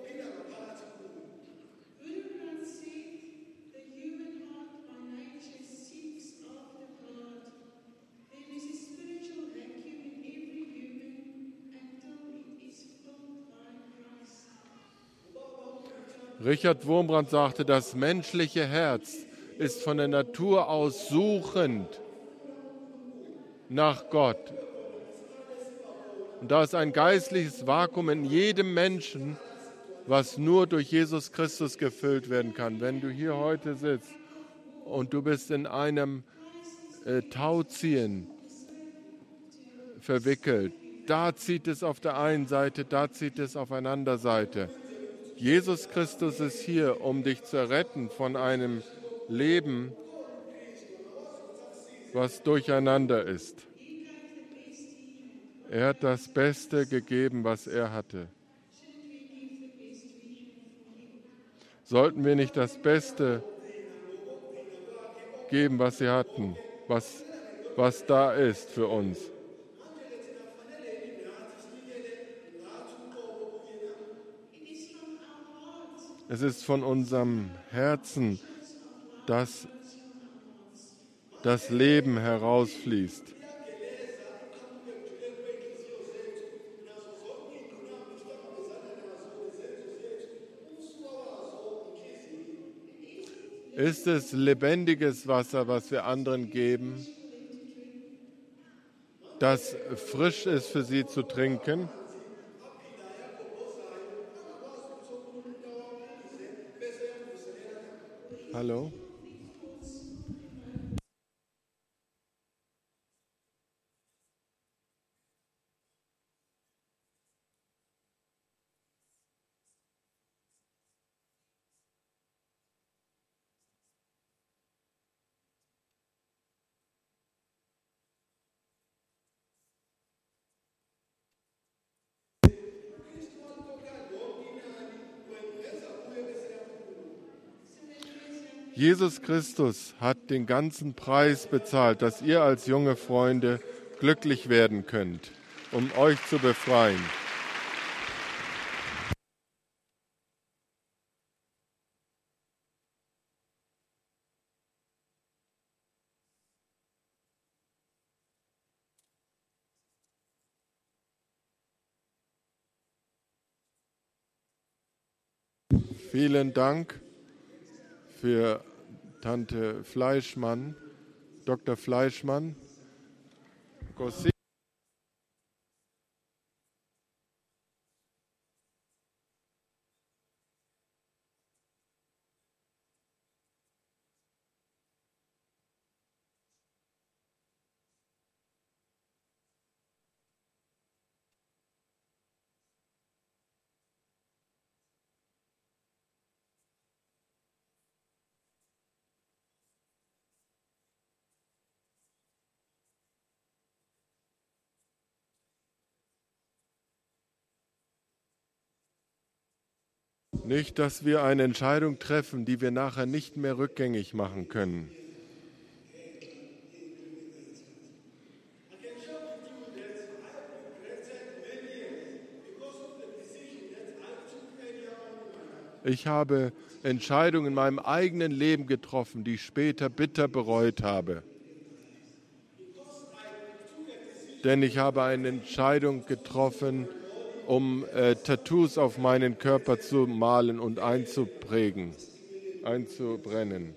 Richard Wurmbrand sagte, das menschliche Herz ist von der Natur aus suchend nach Gott. Und da ist ein geistliches Vakuum in jedem Menschen, was nur durch Jesus Christus gefüllt werden kann. Wenn du hier heute sitzt und du bist in einem äh, Tauziehen verwickelt, da zieht es auf der einen Seite, da zieht es auf einer anderen Seite. Jesus Christus ist hier, um dich zu retten von einem Leben, was durcheinander ist. Er hat das Beste gegeben, was er hatte. Sollten wir nicht das Beste geben, was sie hatten, was, was da ist für uns? Es ist von unserem Herzen, dass das Leben herausfließt. Ist es lebendiges Wasser, was wir anderen geben, das frisch ist für sie zu trinken? Hallo? Jesus Christus hat den ganzen Preis bezahlt, dass ihr als junge Freunde glücklich werden könnt, um euch zu befreien. Vielen Dank für Tante Fleischmann, Doktor Fleischmann. Nicht, dass wir eine Entscheidung treffen, die wir nachher nicht mehr rückgängig machen können. Ich habe Entscheidungen in meinem eigenen Leben getroffen, die ich später bitter bereut habe. Denn ich habe eine Entscheidung getroffen, um äh, Tattoos auf meinen Körper zu malen und einzuprägen, einzubrennen.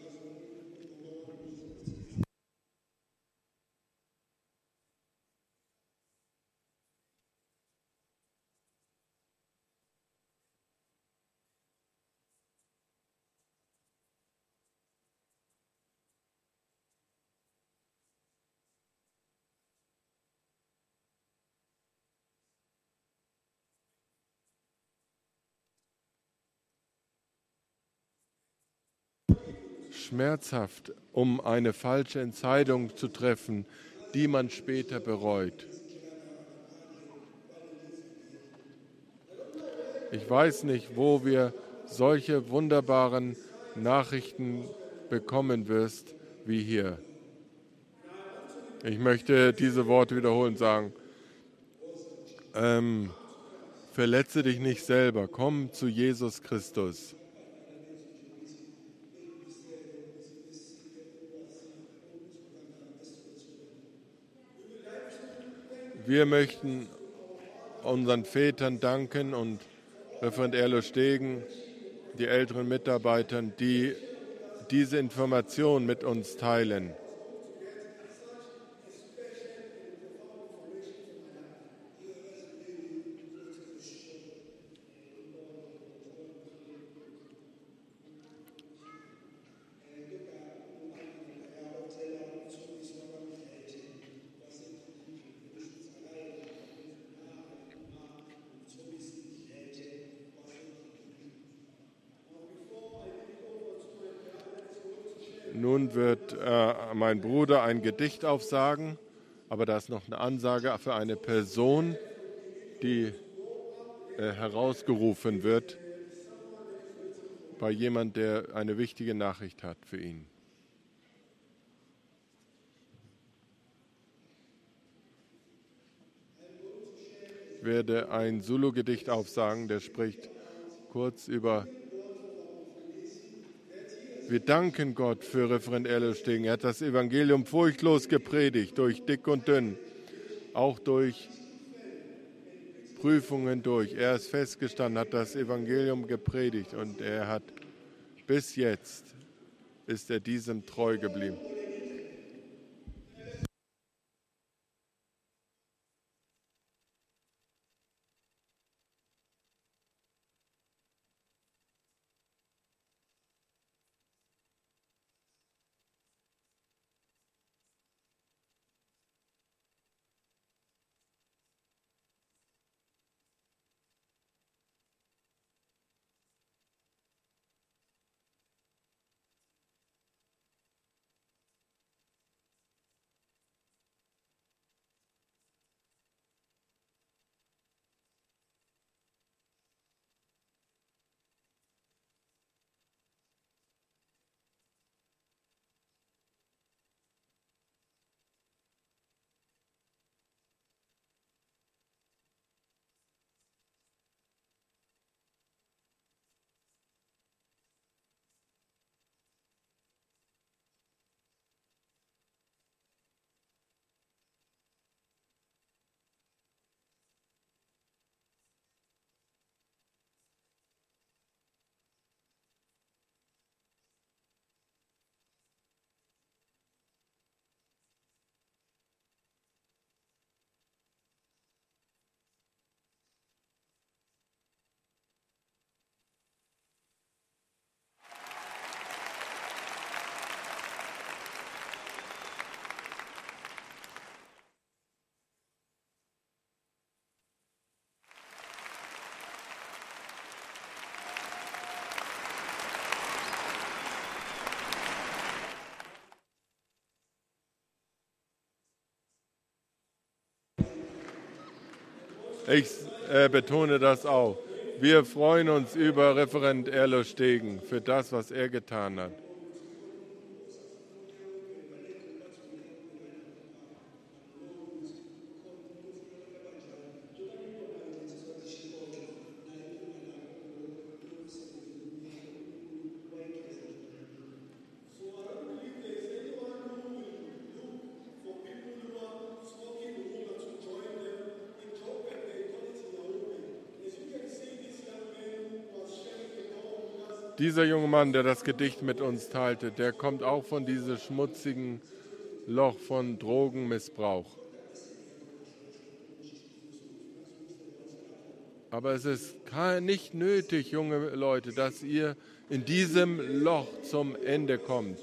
Schmerzhaft, um eine falsche Entscheidung zu treffen, die man später bereut. Ich weiß nicht, wo wir solche wunderbaren Nachrichten bekommen wirst wie hier. Ich möchte diese Worte wiederholen und sagen, ähm, verletze dich nicht selber, komm zu Jesus Christus. Wir möchten unseren Vätern danken und Referent Erlo Stegen, die älteren Mitarbeitern, die diese Information mit uns teilen. Nun wird äh, mein Bruder ein Gedicht aufsagen, aber da ist noch eine Ansage für eine Person, die äh, herausgerufen wird bei jemand, der eine wichtige Nachricht hat für ihn. Ich werde ein Zulu-Gedicht aufsagen, der spricht kurz über: Wir danken Gott für Referent Erlöstegen. Er hat das Evangelium furchtlos gepredigt, durch dick und dünn, auch durch Prüfungen durch. Er ist festgestanden, hat das Evangelium gepredigt und er hat bis jetzt, ist er diesem treu geblieben. Ich äh, betone das auch. Wir freuen uns über Referent Erlöstegen für das, was er getan hat. Dieser junge Mann, der das Gedicht mit uns teilte, der kommt auch von diesem schmutzigen Loch von Drogenmissbrauch. Aber es ist nicht nötig, junge Leute, dass ihr in diesem Loch zum Ende kommt.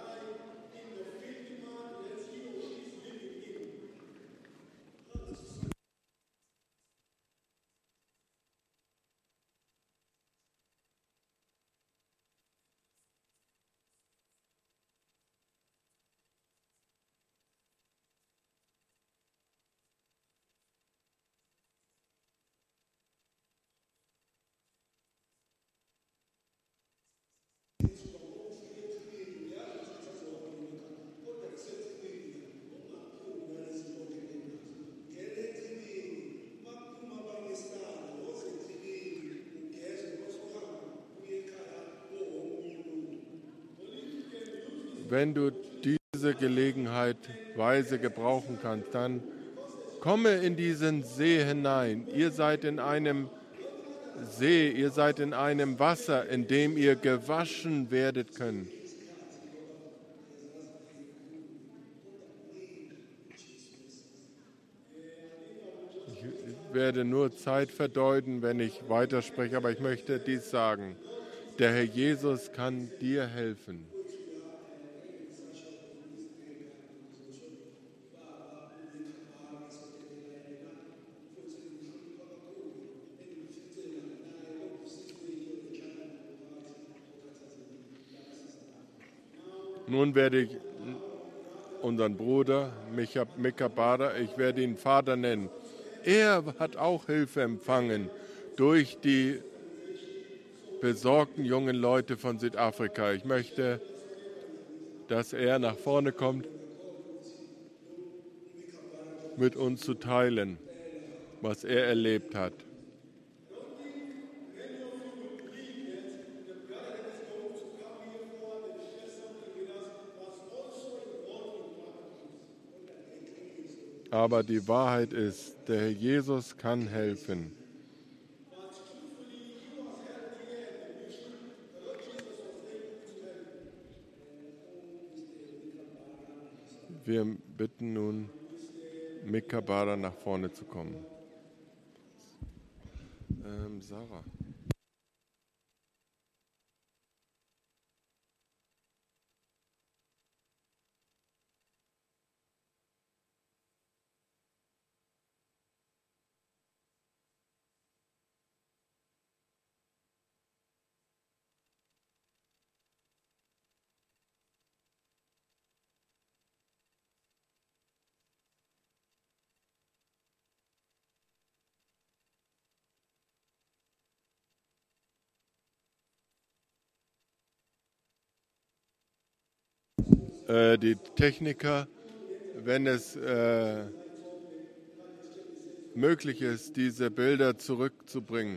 Wenn du diese Gelegenheit weise gebrauchen kannst, dann komme in diesen See hinein. Ihr seid in einem See, ihr seid in einem Wasser, in dem ihr gewaschen werdet können. Ich werde nur Zeit verdeuten, wenn ich weiterspreche, aber ich möchte dies sagen. Der Herr Jesus kann dir helfen. Nun werde ich unseren Bruder Mika Bader, ich werde ihn Vater nennen. Er hat auch Hilfe empfangen durch die besorgten jungen Leute von Südafrika. Ich möchte, dass er nach vorne kommt, mit uns zu teilen, was er erlebt hat. Aber die Wahrheit ist, der Herr Jesus kann helfen. Wir bitten nun Mika Bader nach vorne zu kommen. Ähm, Sarah. Die Techniker, wenn es äh, möglich ist, diese Bilder zurückzubringen.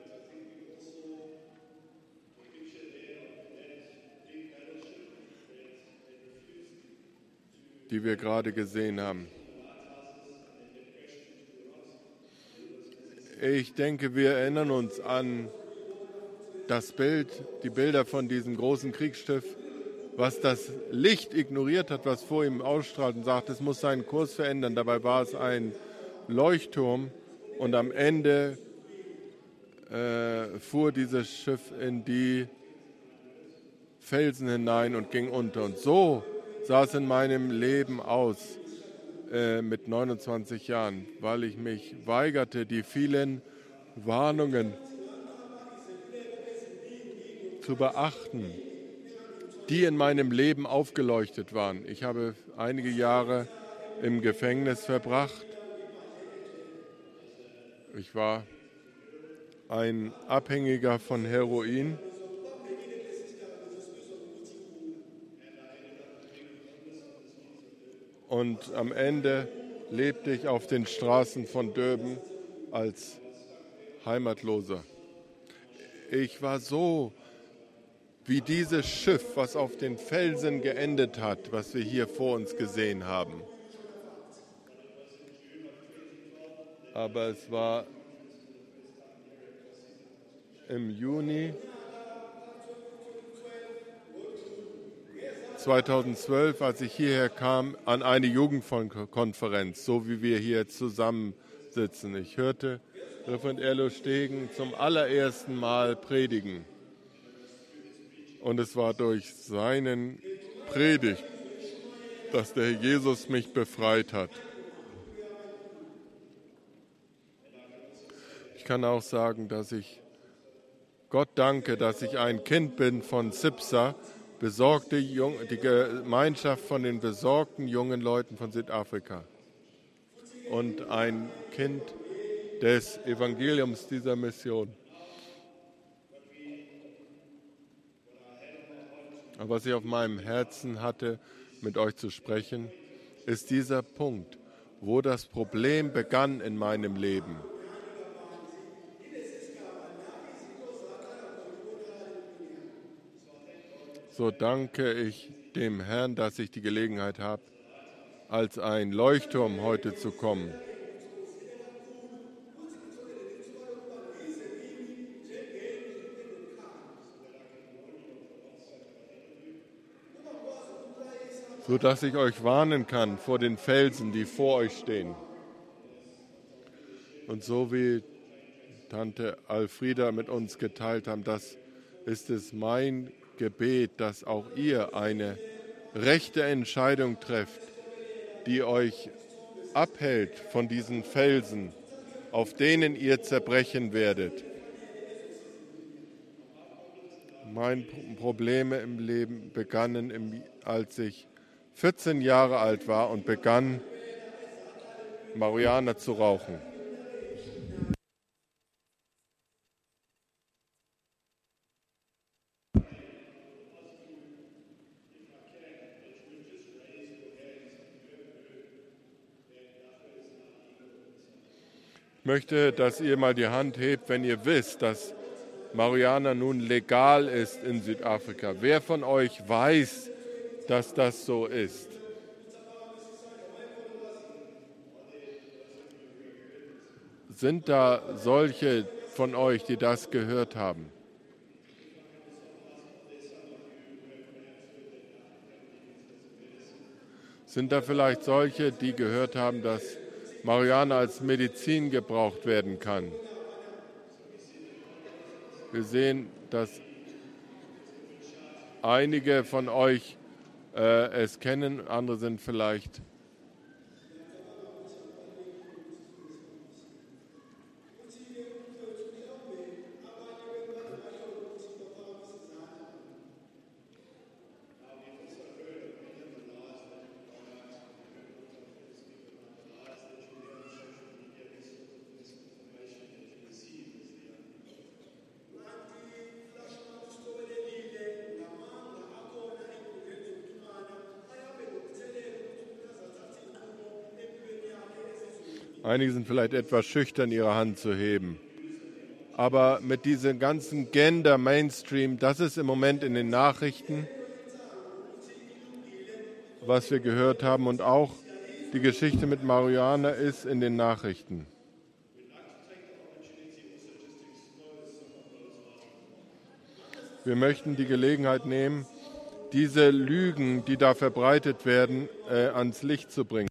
Die wir gerade gesehen haben. Ich denke, wir erinnern uns an das Bild, die Bilder von diesem großen Kriegsschiff, was das Licht ignoriert hat, was vor ihm ausstrahlt und sagt, es muss seinen Kurs verändern. Dabei war es ein Leuchtturm und am Ende äh, fuhr dieses Schiff in die Felsen hinein und ging unter. Und so sah es in meinem Leben aus äh, mit neunundzwanzig Jahren, weil ich mich weigerte, die vielen Warnungen zu beachten, die in meinem Leben aufgeleuchtet waren. Ich habe einige Jahre im Gefängnis verbracht. Ich war ein Abhängiger von Heroin. Und am Ende lebte ich auf den Straßen von Durban als Heimatloser. Ich war so wie dieses Schiff, was auf den Felsen geendet hat, was wir hier vor uns gesehen haben. Aber es war im Juni zweitausendzwölf, als ich hierher kam, an eine Jugendkonferenz, so wie wir hier zusammensitzen. Ich hörte Reverend Erlo Stegen zum allerersten Mal predigen. Und es war durch seinen Predigt, dass der Herr Jesus mich befreit hat. Ich kann auch sagen, dass ich Gott danke, dass ich ein Kind bin von SIPSA, besorgte Jung, die Gemeinschaft von den besorgten jungen Leuten von Südafrika. Und ein Kind des Evangeliums dieser Mission. Aber was ich auf meinem Herzen hatte, mit euch zu sprechen, ist dieser Punkt, wo das Problem begann in meinem Leben. So danke ich dem Herrn, dass ich die Gelegenheit habe, als ein Leuchtturm heute zu kommen. Sodass ich euch warnen kann vor den Felsen, die vor euch stehen. Und so wie Tante Alfrida mit uns geteilt haben, das ist es mein Gebet, dass auch ihr eine rechte Entscheidung trefft, die euch abhält von diesen Felsen, auf denen ihr zerbrechen werdet. Meine Probleme im Leben begannen im als ich vierzehn Jahre alt war und begann, Marihuana zu rauchen. Ich möchte, dass ihr mal die Hand hebt, wenn ihr wisst, dass Marihuana nun legal ist in Südafrika. Wer von euch weiß, dass das so ist? Sind da solche von euch, die das gehört haben? Sind da vielleicht solche, die gehört haben, dass Marihuana als Medizin gebraucht werden kann? Wir sehen, dass einige von euch äh, es kennen, andere sind vielleicht Einige sind vielleicht etwas schüchtern, ihre Hand zu heben. Aber mit diesem ganzen Gender-Mainstream, das ist im Moment in den Nachrichten, was wir gehört haben. Und auch die Geschichte mit Marihuana ist in den Nachrichten. Wir möchten die Gelegenheit nehmen, diese Lügen, die da verbreitet werden, äh, ans Licht zu bringen.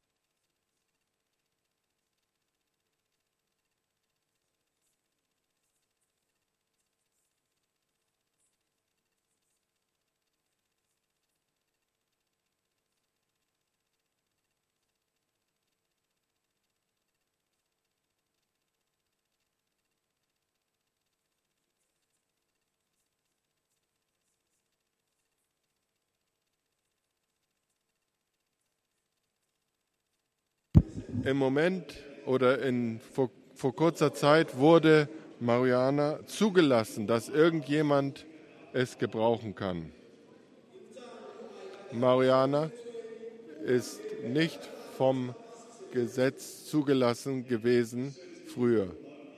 Im Moment oder in, vor, vor kurzer Zeit wurde Marihuana zugelassen, dass irgendjemand es gebrauchen kann. Marihuana ist nicht vom Gesetz zugelassen gewesen früher.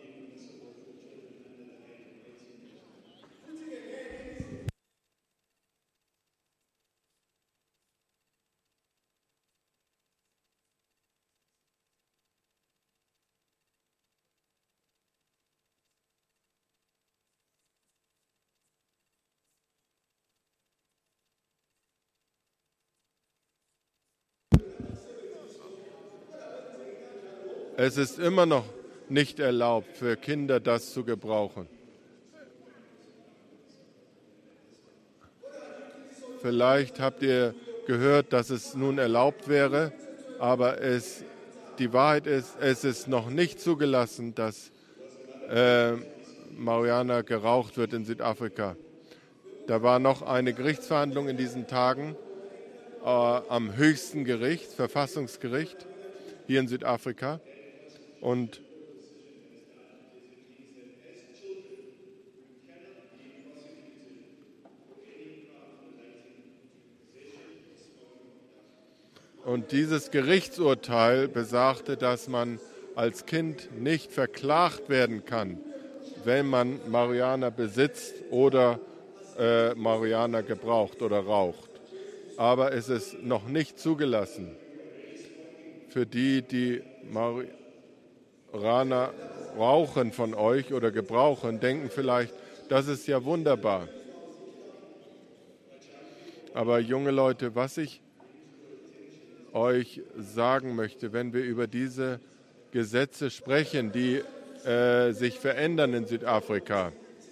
Es ist immer noch nicht erlaubt, für Kinder das zu gebrauchen. Vielleicht habt ihr gehört, dass es nun erlaubt wäre, aber es, die Wahrheit ist, es ist noch nicht zugelassen, dass äh, Marihuana geraucht wird in Südafrika. Da war noch eine Gerichtsverhandlung in diesen Tagen äh, am höchsten Gericht, Verfassungsgericht, hier in Südafrika. Und Und dieses Gerichtsurteil besagte, dass man als Kind nicht verklagt werden kann, wenn man Marihuana besitzt oder äh, Marihuana gebraucht oder raucht. Aber es ist noch nicht zugelassen für die, die Marihuana Marihuana rauchen von euch oder gebrauchen, denken vielleicht, das ist ja wunderbar. Aber junge Leute, was ich euch sagen möchte, wenn wir über diese Gesetze sprechen, die äh, sich verändern in Südafrika,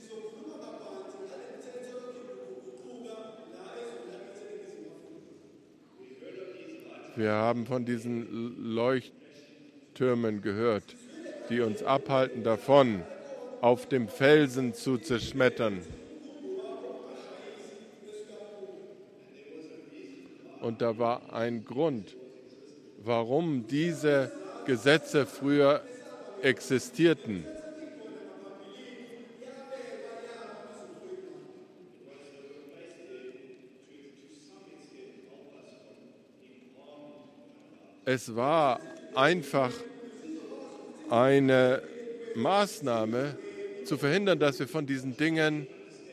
wir haben von diesen Leuchttürmen gehört, die uns abhalten davon, auf dem Felsen zu zerschmettern. Und da war ein Grund, warum diese Gesetze früher existierten. Es war einfach eine Maßnahme, zu verhindern, dass wir von diesen Dingen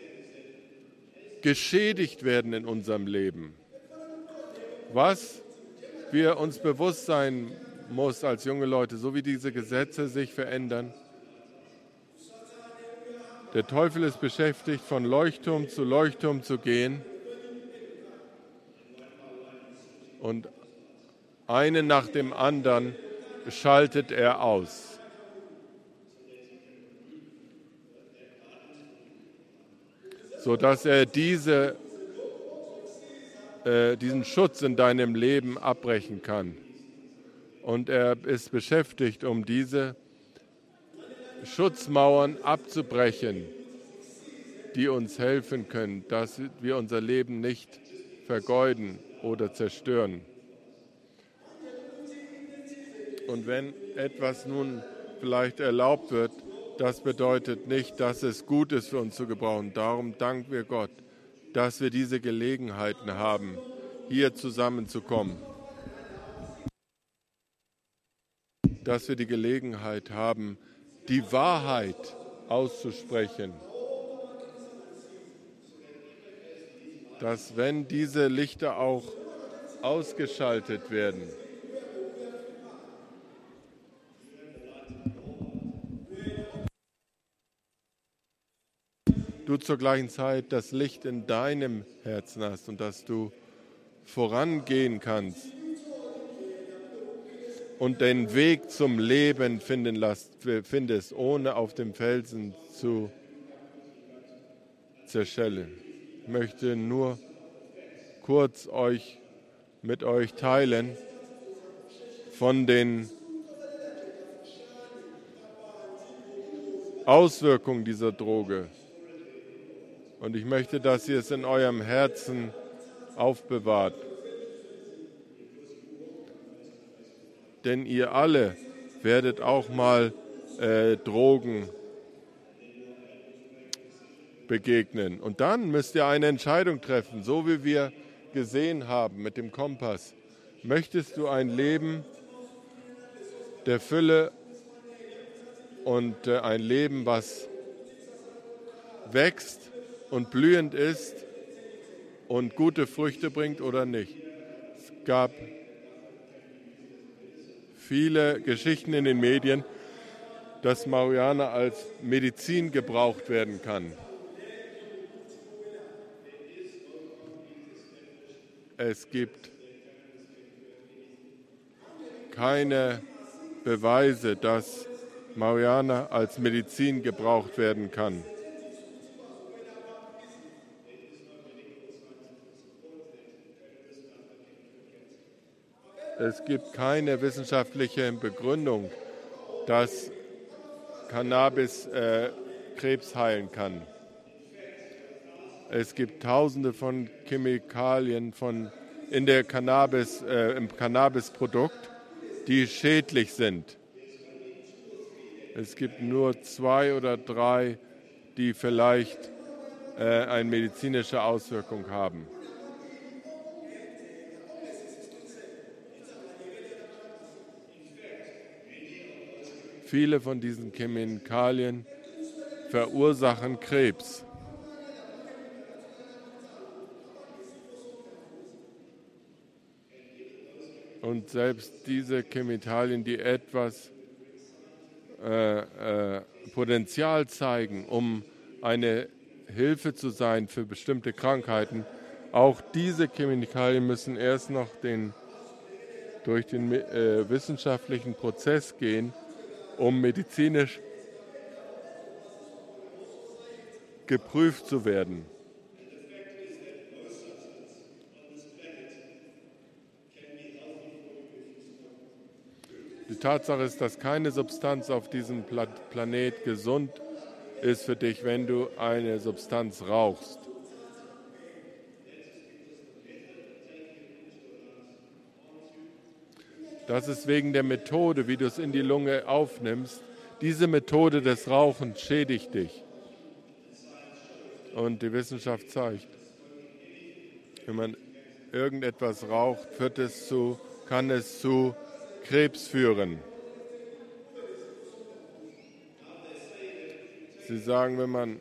geschädigt werden in unserem Leben. Was wir uns bewusst sein muss als junge Leute, so wie diese Gesetze sich verändern. Der Teufel ist beschäftigt, von Leuchtturm zu Leuchtturm zu gehen und einen nach dem anderen schaltet er aus. Sodass er diese, äh, diesen Schutz in deinem Leben abbrechen kann. Und er ist beschäftigt, um diese Schutzmauern abzubrechen, die uns helfen können, dass wir unser Leben nicht vergeuden oder zerstören. Und wenn etwas nun vielleicht erlaubt wird, das bedeutet nicht, dass es gut ist für uns zu gebrauchen. Darum danken wir Gott, dass wir diese Gelegenheiten haben, hier zusammenzukommen. Dass wir die Gelegenheit haben, die Wahrheit auszusprechen. Dass wenn diese Lichter auch ausgeschaltet werden, du zur gleichen Zeit das Licht in deinem Herzen hast und dass du vorangehen kannst und den Weg zum Leben finden lässt, findest, ohne auf dem Felsen zu zerschellen. Ich möchte nur kurz euch mit euch teilen von den Auswirkungen dieser Droge. Und ich möchte, dass ihr es in eurem Herzen aufbewahrt. Denn ihr alle werdet auch mal äh, Drogen begegnen. Und dann müsst ihr eine Entscheidung treffen, so wie wir gesehen haben mit dem Kompass. Möchtest du ein Leben der Fülle und äh, ein Leben, was wächst und blühend ist und gute Früchte bringt oder nicht? Es gab viele Geschichten in den Medien, dass Marihuana als Medizin gebraucht werden kann. Es gibt keine Beweise, dass Marihuana als Medizin gebraucht werden kann. Es gibt keine wissenschaftliche Begründung, dass Cannabis äh, Krebs heilen kann. Es gibt Tausende von Chemikalien von in der Cannabis, äh, im Cannabisprodukt, die schädlich sind. Es gibt nur zwei oder drei, die vielleicht äh, eine medizinische Auswirkung haben. Viele von diesen Chemikalien verursachen Krebs. Und selbst diese Chemikalien, die etwas äh, äh, Potenzial zeigen, um eine Hilfe zu sein für bestimmte Krankheiten, auch diese Chemikalien müssen erst noch den, durch den äh, wissenschaftlichen Prozess gehen, um medizinisch geprüft zu werden. Die Tatsache ist, dass keine Substanz auf diesem Planet gesund ist für dich, wenn du eine Substanz rauchst. Das ist wegen der Methode, wie du es in die Lunge aufnimmst. Diese Methode des Rauchens schädigt dich. Und die Wissenschaft zeigt, wenn man irgendetwas raucht, führt es zu, kann es zu Krebs führen. Sie sagen, wenn man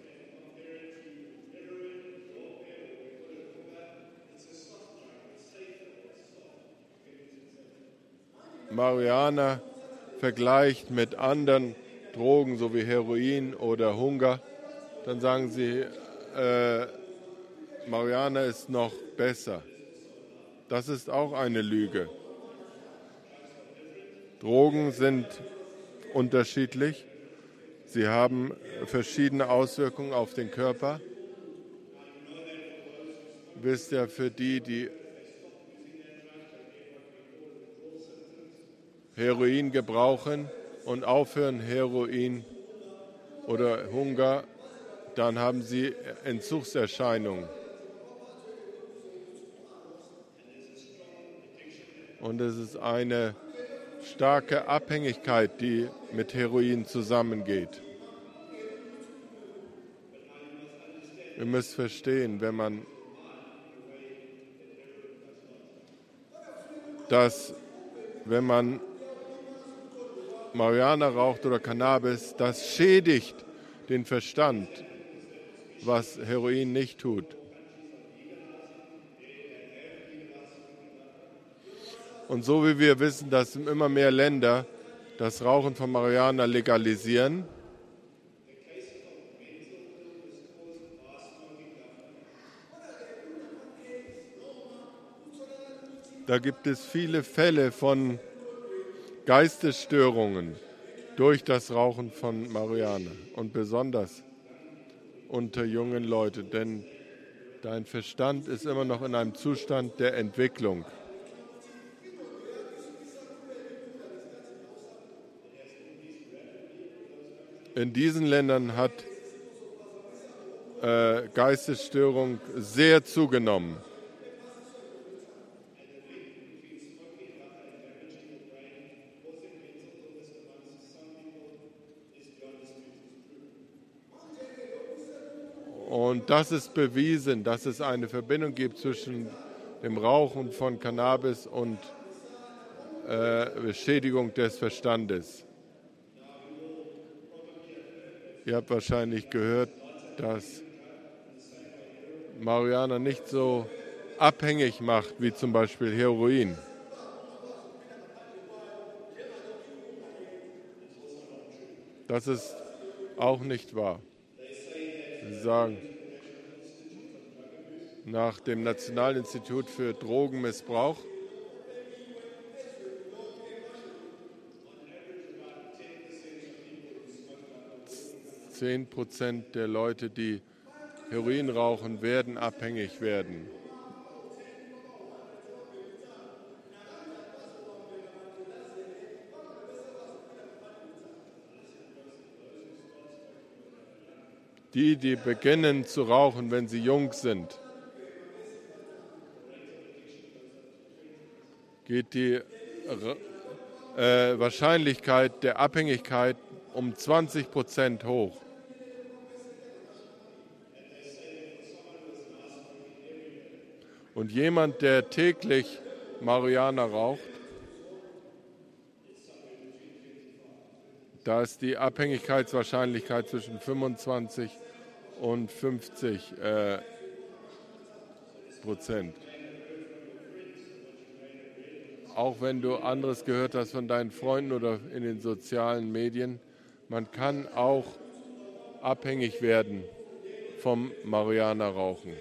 Marihuana vergleicht mit anderen Drogen, so wie Heroin oder Hunger, dann sagen sie, äh, Marihuana ist noch besser. Das ist auch eine Lüge. Drogen sind unterschiedlich. Sie haben verschiedene Auswirkungen auf den Körper. Wisst ihr, für die, die Heroin gebrauchen und aufhören Heroin oder Hunger, dann haben sie Entzugserscheinungen. Und es ist eine starke Abhängigkeit, die mit Heroin zusammengeht. Ihr müsst verstehen, wenn man das, wenn man Marihuana raucht oder Cannabis, das schädigt den Verstand, was Heroin nicht tut. Und so wie wir wissen, dass immer mehr Länder das Rauchen von Marihuana legalisieren, da gibt es viele Fälle von Geistesstörungen durch das Rauchen von Marihuana und besonders unter jungen Leuten, denn dein Verstand ist immer noch in einem Zustand der Entwicklung. In diesen Ländern hat äh, Geistesstörung sehr zugenommen. Und das ist bewiesen, dass es eine Verbindung gibt zwischen dem Rauchen von Cannabis und äh, Schädigung des Verstandes. Ihr habt wahrscheinlich gehört, dass Marihuana nicht so abhängig macht wie zum Beispiel Heroin. Das ist auch nicht wahr. Sie sagen, nach dem Nationalen Institut für Drogenmissbrauch zehn Prozent der Leute, die Heroin rauchen, werden abhängig werden. Die, die beginnen zu rauchen, wenn sie jung sind, geht die äh, Wahrscheinlichkeit der Abhängigkeit um zwanzig Prozent hoch. Und jemand, der täglich Marihuana raucht, da ist die Abhängigkeitswahrscheinlichkeit zwischen fünfundzwanzig und fünfzig äh, Prozent. Auch wenn du anderes gehört hast von deinen Freunden oder in den sozialen Medien, man kann auch abhängig werden vom Marihuana-Rauchen.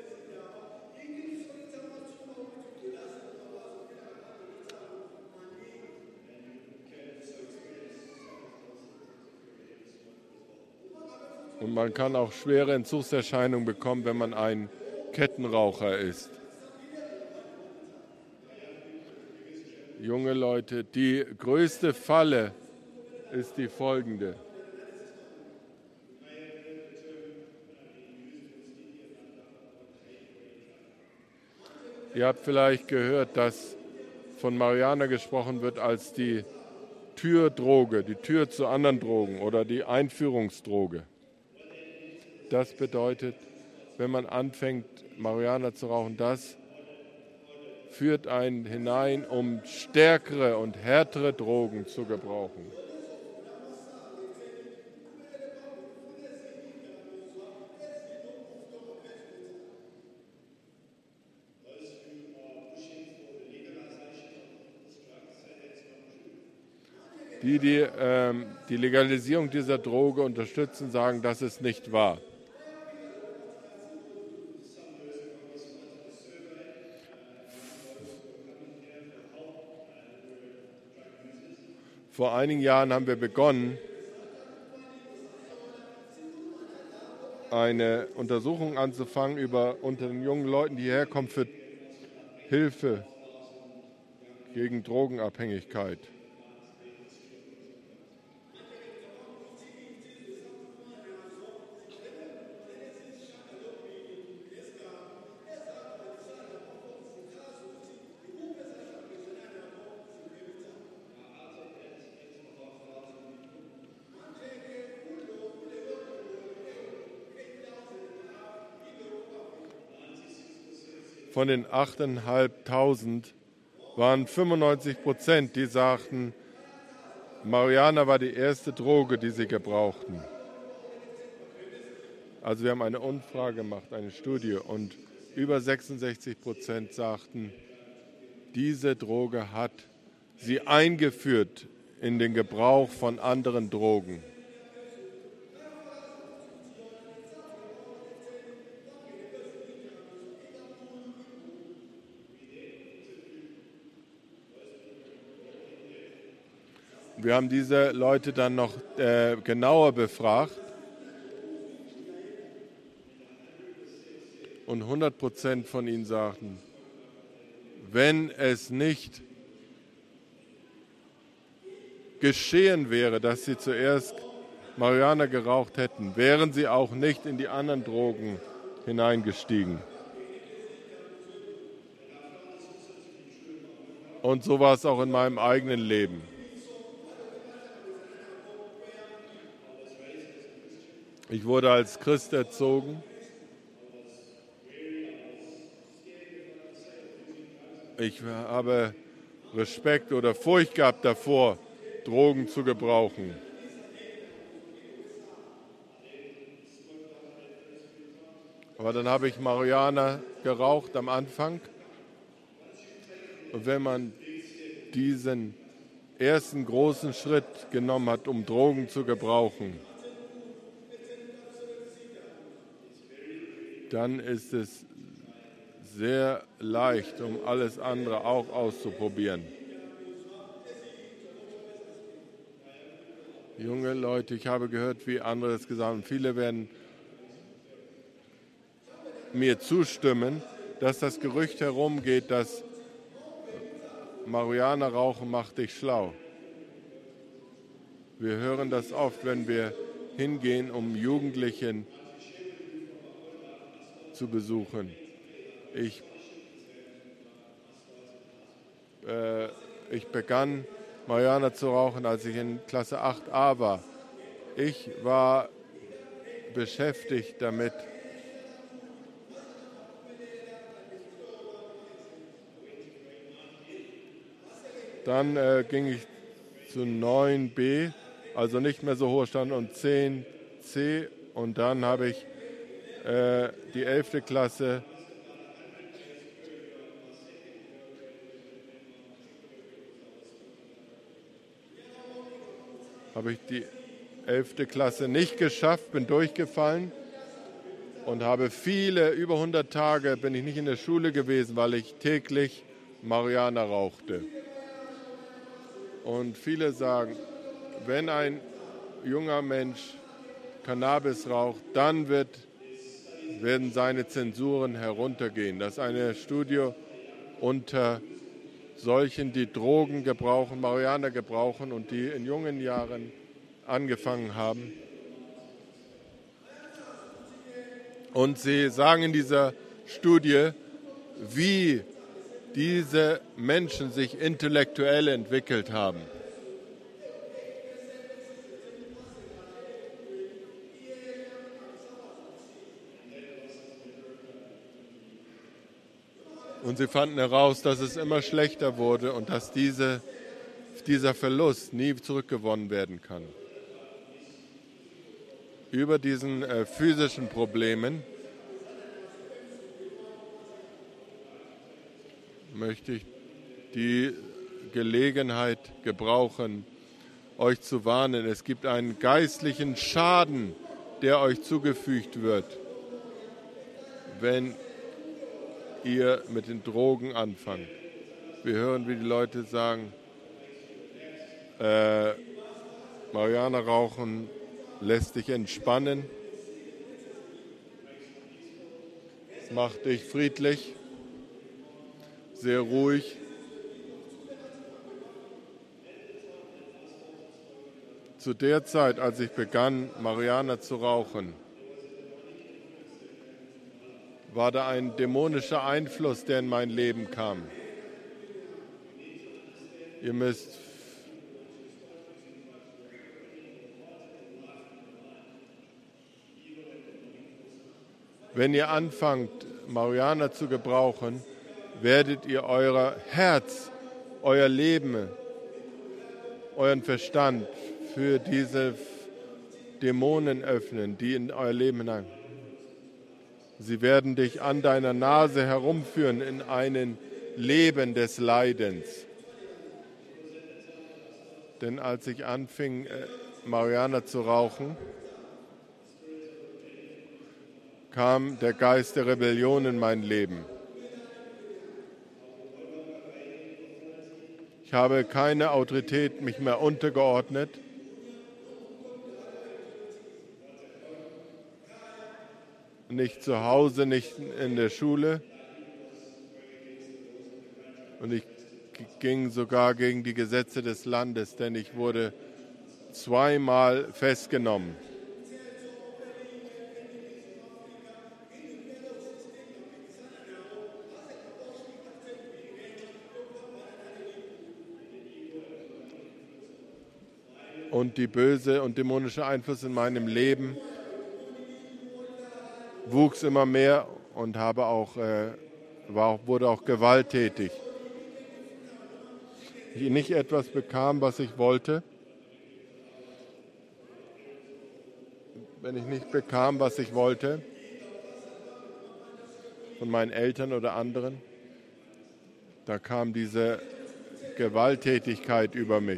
Und man kann auch schwere Entzugserscheinungen bekommen, wenn man ein Kettenraucher ist. Junge Leute, die größte Falle ist die folgende. Ihr habt vielleicht gehört, dass von Marihuana gesprochen wird als die Türdroge, die Tür zu anderen Drogen oder die Einführungsdroge. Das bedeutet, wenn man anfängt, Marihuana zu rauchen, das führt einen hinein, um stärkere und härtere Drogen zu gebrauchen. Die, die ähm, die Legalisierung dieser Droge unterstützen, sagen, das ist nicht wahr. Vor einigen Jahren haben wir begonnen, eine Untersuchung anzufangen über unter den jungen Leuten, die hierher kommen, für Hilfe gegen Drogenabhängigkeit. Von den achttausendfünfhundert waren fünfundneunzig Prozent, die sagten, Marihuana war die erste Droge, die sie gebrauchten. Also wir haben eine Umfrage gemacht, eine Studie, und über sechsundsechzig Prozent sagten, diese Droge hat sie eingeführt in den Gebrauch von anderen Drogen. Wir haben diese Leute dann noch äh, genauer befragt und hundert Prozent von ihnen sagten, wenn es nicht geschehen wäre, dass sie zuerst Marihuana geraucht hätten, wären sie auch nicht in die anderen Drogen hineingestiegen. Und so war es auch in meinem eigenen Leben. Ich wurde als Christ erzogen. Ich habe Respekt oder Furcht gehabt davor, Drogen zu gebrauchen. Aber dann habe ich Marihuana geraucht am Anfang. Und wenn man diesen ersten großen Schritt genommen hat, um Drogen zu gebrauchen, dann ist es sehr leicht, um alles andere auch auszuprobieren. Junge Leute, ich habe gehört, wie andere es gesagt haben, viele werden mir zustimmen, dass das Gerücht herumgeht, dass Marihuana rauchen macht dich schlau. Wir hören das oft, wenn wir hingehen, um Jugendlichen zu besuchen. Ich, äh, ich begann Marihuana zu rauchen, als ich in Klasse acht a war. Ich war beschäftigt damit, dann äh, ging ich zu neun b, also nicht mehr so hoher Stand, und zehn c, und dann habe ich die elfte Klasse habe ich die elfte Klasse nicht geschafft, bin durchgefallen und habe viele, über hundert Tage bin ich nicht in der Schule gewesen, weil ich täglich Marihuana rauchte. Und viele sagen, wenn ein junger Mensch Cannabis raucht, dann wird werden seine Zensuren heruntergehen. Das ist eine Studie unter solchen, die Drogen gebrauchen, Marihuana gebrauchen und die in jungen Jahren angefangen haben. Und sie sagen in dieser Studie, wie diese Menschen sich intellektuell entwickelt haben. Und sie fanden heraus, dass es immer schlechter wurde und dass diese, dieser Verlust nie zurückgewonnen werden kann. Über diesen äh, physischen Problemen möchte ich die Gelegenheit gebrauchen, euch zu warnen. Es gibt einen geistlichen Schaden, der euch zugefügt wird, wenn ihr mit den Drogen anfangt. Wir hören, wie die Leute sagen, äh, Marihuana rauchen lässt dich entspannen, es macht dich friedlich, sehr ruhig. Zu der Zeit, als ich begann, Marihuana zu rauchen, war da ein dämonischer Einfluss, der in mein Leben kam. Ihr müsst wenn ihr anfangt, Marihuana zu gebrauchen, werdet ihr euer Herz, euer Leben, euren Verstand für diese Dämonen öffnen, die in euer Leben hinein. Sie werden dich an deiner Nase herumführen in ein Leben des Leidens. Denn als ich anfing, Marihuana zu rauchen, kam der Geist der Rebellion in mein Leben. Ich habe keine Autorität mich mehr untergeordnet. Nicht zu Hause, nicht in der Schule. Und ich ging sogar gegen die Gesetze des Landes, denn ich wurde zweimal festgenommen. Und die böse und dämonische Einfluss in meinem Leben wuchs immer mehr und habe auch, äh, war, wurde auch gewalttätig. Ich nicht etwas bekam, was ich wollte, wenn ich nicht bekam, was ich wollte, von meinen Eltern oder anderen, da kam diese Gewalttätigkeit über mich.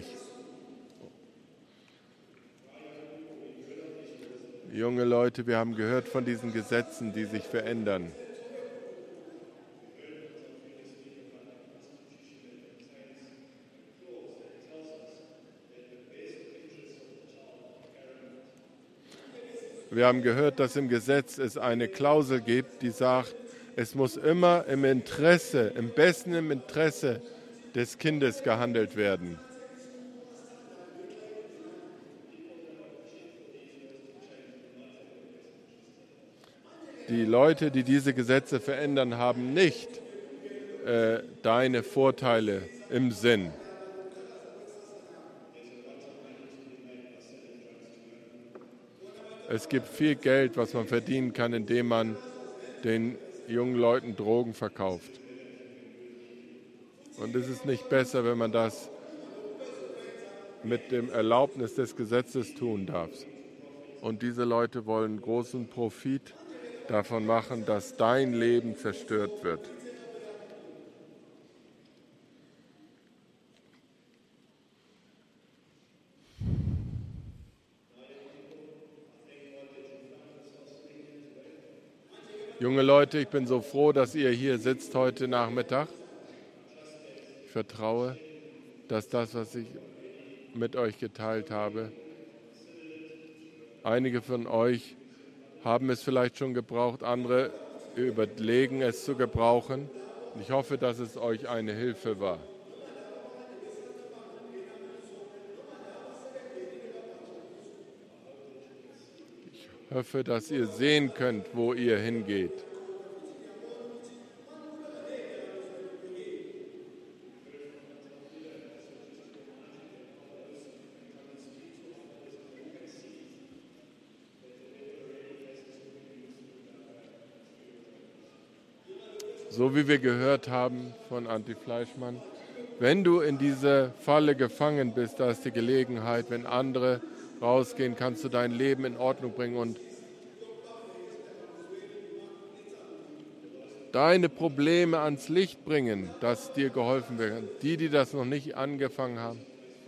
Junge Leute, wir haben gehört von diesen Gesetzen, die sich verändern. Wir haben gehört, dass im Gesetz es eine Klausel gibt, die sagt, es muss immer im Interesse, im besten im Interesse des Kindes gehandelt werden. Die Leute, die diese Gesetze verändern, haben nicht äh, deine Vorteile im Sinn. Es gibt viel Geld, was man verdienen kann, indem man den jungen Leuten Drogen verkauft. Und es ist nicht besser, wenn man das mit dem Erlaubnis des Gesetzes tun darf. Und diese Leute wollen großen Profit davon machen, dass dein Leben zerstört wird. Junge Leute, ich bin so froh, dass ihr hier sitzt heute Nachmittag. Ich vertraue, dass das, was ich mit euch geteilt habe, einige von euch haben es vielleicht schon gebraucht, andere überlegen es zu gebrauchen. Ich hoffe, dass es euch eine Hilfe war. Ich hoffe, dass ihr sehen könnt, wo ihr hingeht. so wie wir gehört haben von Antti Fleischmann, wenn du in diese Falle gefangen bist, da ist die Gelegenheit, wenn andere rausgehen, kannst du dein Leben in Ordnung bringen und deine Probleme ans Licht bringen, dass dir geholfen wird. Die, die das noch nicht angefangen haben.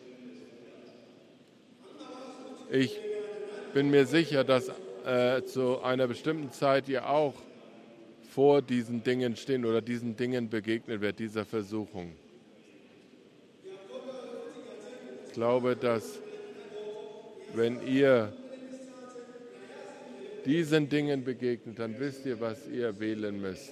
Ich bin mir sicher, dass äh, zu einer bestimmten Zeit ihr auch vor diesen Dingen stehen oder diesen Dingen begegnet wird, dieser Versuchung. Ich glaube, dass wenn ihr diesen Dingen begegnet, dann wisst ihr, was ihr wählen müsst.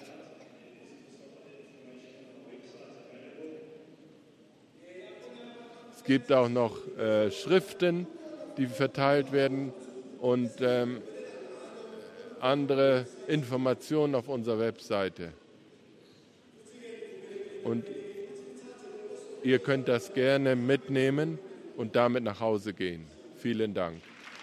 Es gibt auch noch äh, Schriften, die verteilt werden und ähm, andere Informationen auf unserer Webseite. Und ihr könnt das gerne mitnehmen und damit nach Hause gehen. Vielen Dank.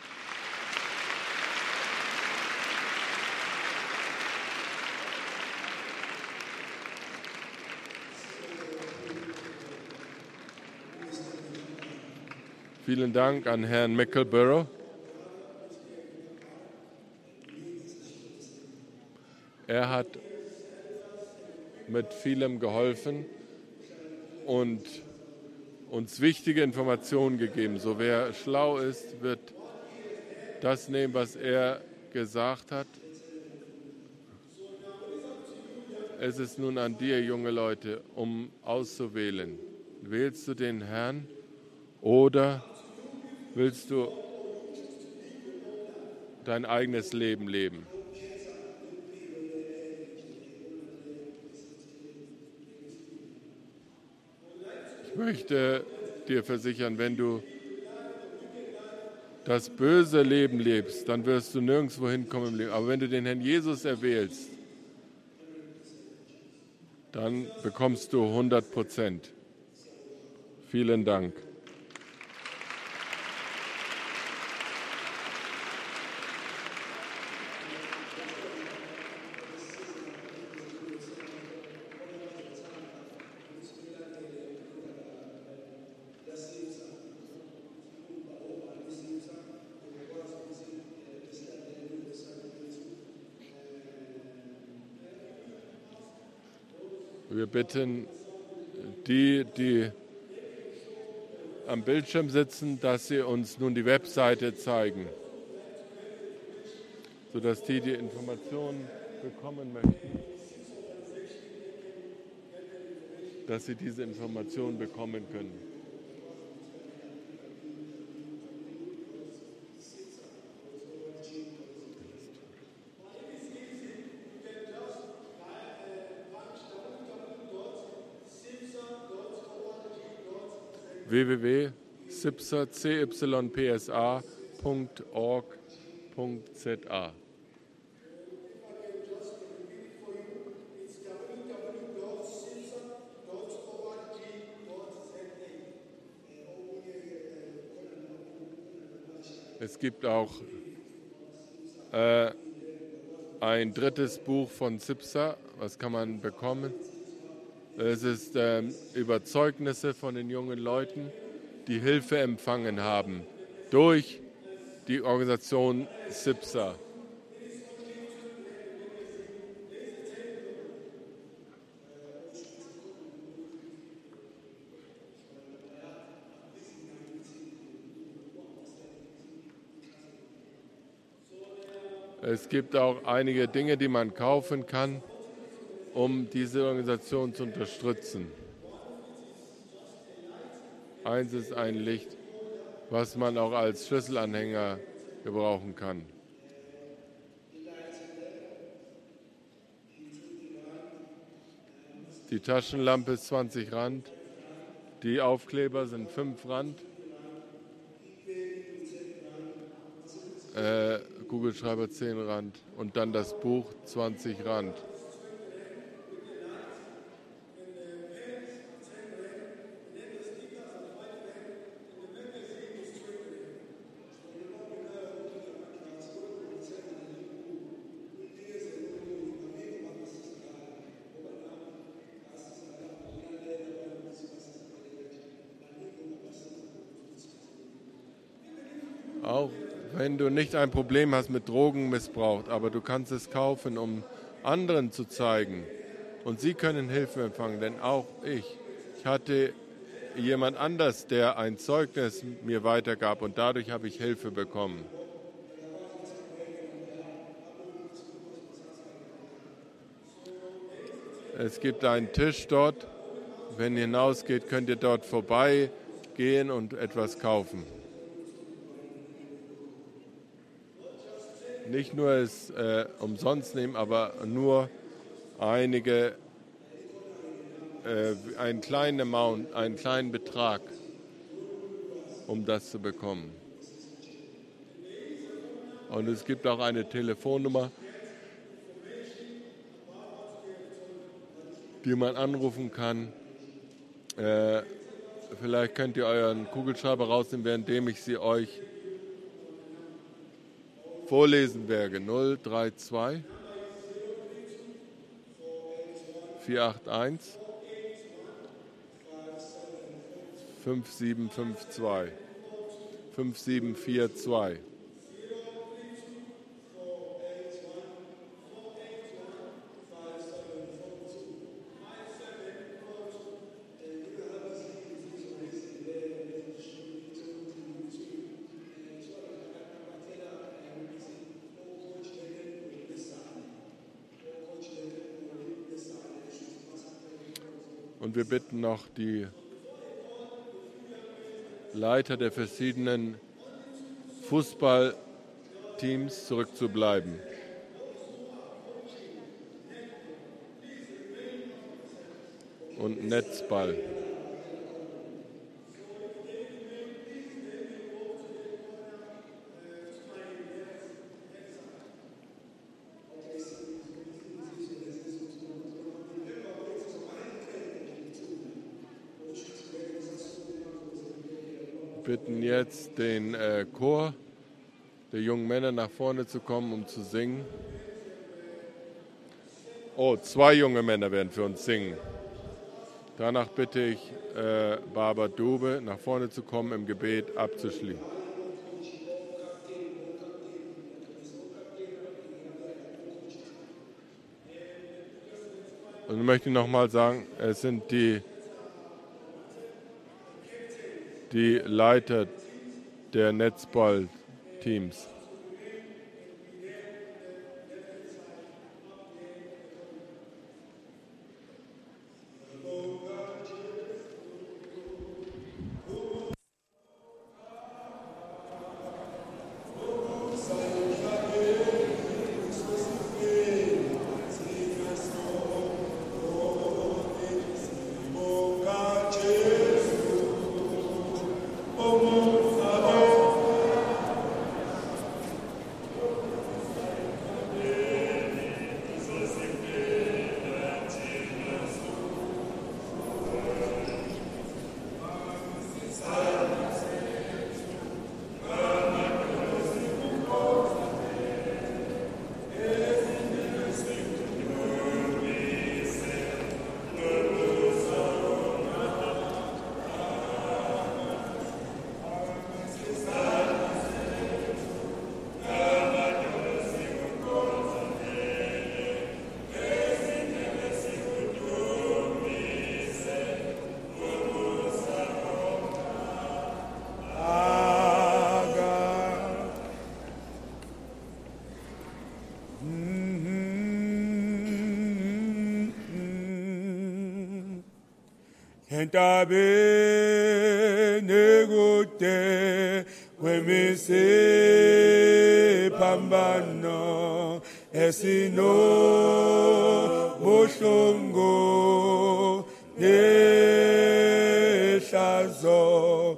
Vielen Dank an Herrn Mickleborough. Er hat mit vielem geholfen und uns wichtige Informationen gegeben. So wer schlau ist, wird das nehmen, was er gesagt hat. Es ist nun an dir, junge Leute, um auszuwählen. Wählst du den Herrn oder willst du dein eigenes Leben leben? Ich möchte dir versichern, wenn du das böse Leben lebst, dann wirst du nirgendwo hinkommen im Leben. Aber wenn du den Herrn Jesus erwählst, dann bekommst du hundert Prozent. Vielen Dank. Wir bitten die, die am Bildschirm sitzen, dass sie uns nun die Webseite zeigen, sodass die die Informationen bekommen möchten, dass sie diese Informationen bekommen können. w w w punkt cypsa punkt org punkt z a. Es gibt auch äh, ein drittes Buch von Cypsa, was kann man bekommen? Es ist ähm, über Zeugnisse von den jungen Leuten, die Hilfe empfangen haben durch die Organisation Cypsa. Es gibt auch einige Dinge, die man kaufen kann, um diese Organisation zu unterstützen. Eins ist ein Licht, was man auch als Schlüsselanhänger gebrauchen kann. Die Taschenlampe ist zwanzig Rand, die Aufkleber sind fünf Rand, äh, Kugelschreiber zehn Rand und dann das Buch zwanzig Rand. Auch wenn du nicht ein Problem hast mit Drogenmissbrauch, aber du kannst es kaufen, um anderen zu zeigen. Und sie können Hilfe empfangen, denn auch ich, ich hatte jemand anders, der ein Zeugnis mir weitergab und dadurch habe ich Hilfe bekommen. Es gibt einen Tisch dort. Wenn ihr hinausgeht, könnt ihr dort vorbeigehen und etwas kaufen. Nicht nur es äh, umsonst nehmen, aber nur einige, äh, einen kleinen Amount, einen kleinen Betrag, um das zu bekommen. Und es gibt auch eine Telefonnummer, die man anrufen kann. Äh, vielleicht könnt ihr euren Kugelschreiber rausnehmen, währenddem ich sie euch vorlesen werde. null drei zwei vier acht eins fünf sieben fünf zwei fünf sieben vier zwei. Und wir bitten noch die Leiter der verschiedenen Fußballteams zurückzubleiben. Und Netzball. Bitten jetzt den äh, Chor der jungen Männer nach vorne zu kommen, um zu singen. Oh, zwei junge Männer werden für uns singen. Danach bitte ich äh, Barbara Dube nach vorne zu kommen, im Gebet abzuschließen. Und ich möchte nochmal sagen, es sind die die Leiter der Netzballteams. entabeni kude kwemise phambano esino buhlungu nehlazo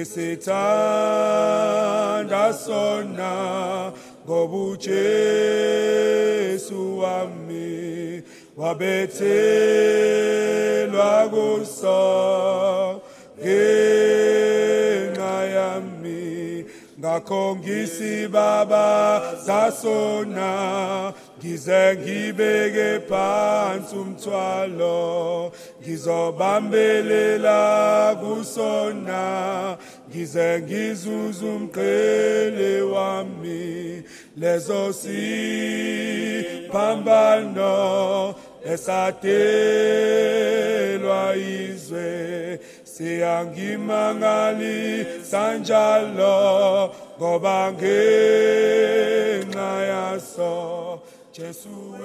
ngisithanda sona ngoba uJesu wami wabethelwa kuso ngenxa yami ngakho ngisibaba zasona ngize ngibeke phansi umthwalo ngizobambelela kusona ngize ngizuze umqhele wami lezo siphambano esadelwa izwe siyangimangalisa njalo ngoba ngenxa yaso Jesu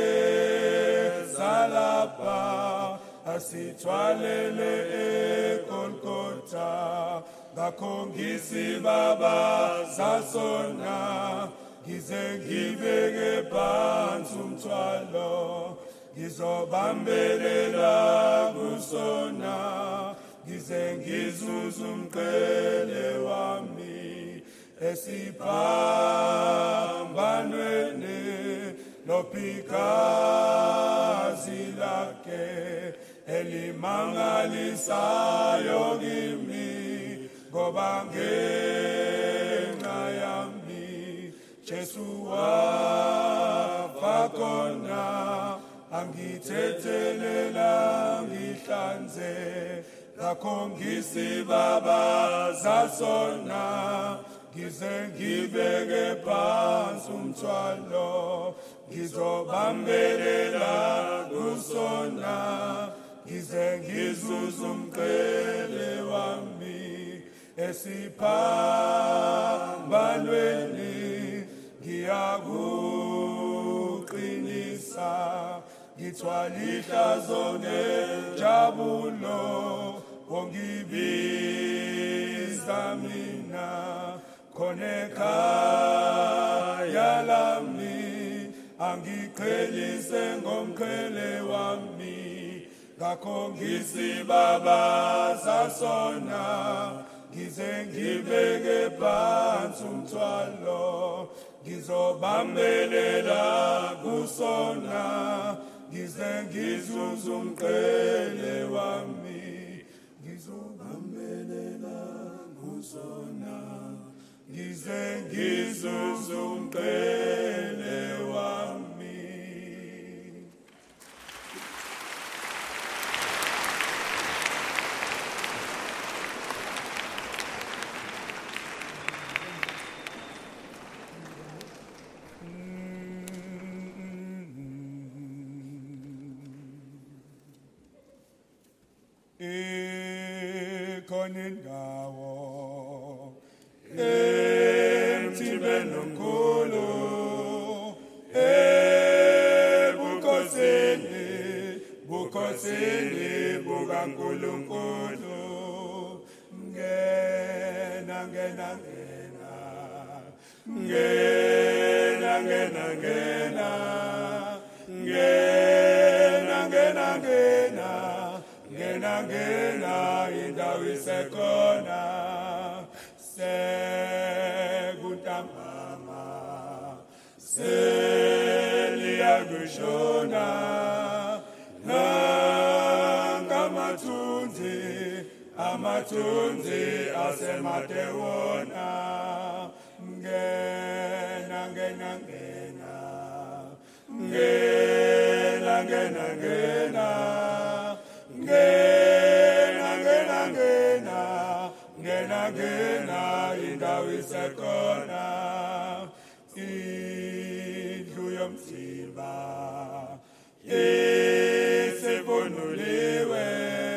wezalapha asithwalele eGolgotha ngakho ngisibaba sona ngize ngibeke phansi umthwalo ngizobambelela kusona ngize ngizuze umqhele wami esiphambanweni lophikazi lakhe elimangalisayo kimi ngoba ngenxa yami Jesu wafa khona angithethelela ngihlanze ngakho ngisibaba sona ngize ngibeke phansi umthwalo ngizobambelela kusona ngize ngizuze umqhele wami esiphambanweni ngiyakuqinisa ngithwalihlazo nenjabulo ongibiza mina khon'ekhaya lami angiqhelise ngomqhele wami ngakho ngisibaba sona ngize ngibeke phansi umthwalo ngizobambelela kusona ngize ngizuze umqhele wami ngizobambelela kusona ngize ngizuze umqhele wami ikhona indawo emthimeni omkhulu ebukhosini bukhosini bukaNkulunkulu ngena ngena ngena ngena ngena ngena ngena ngena ngena ngena ngena indawo isekhona sekuntambama seliyakushona ngamathunzi amathunzi asematewona ngena ngena ngena ngena ngena ngena ngena ngena ngena ngena ngena indawo isekhona indlu yomzimba isivunuliwe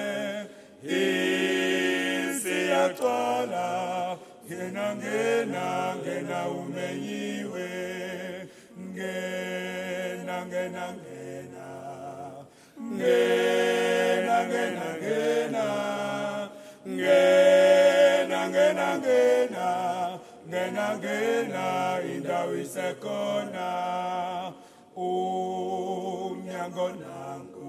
isiyagcwala ngena ngena ngena umenyiwe ngena ngena ngena ngena ngena ngena ngena ngena ngena ngena ngena indawo isekhona umnyango nanku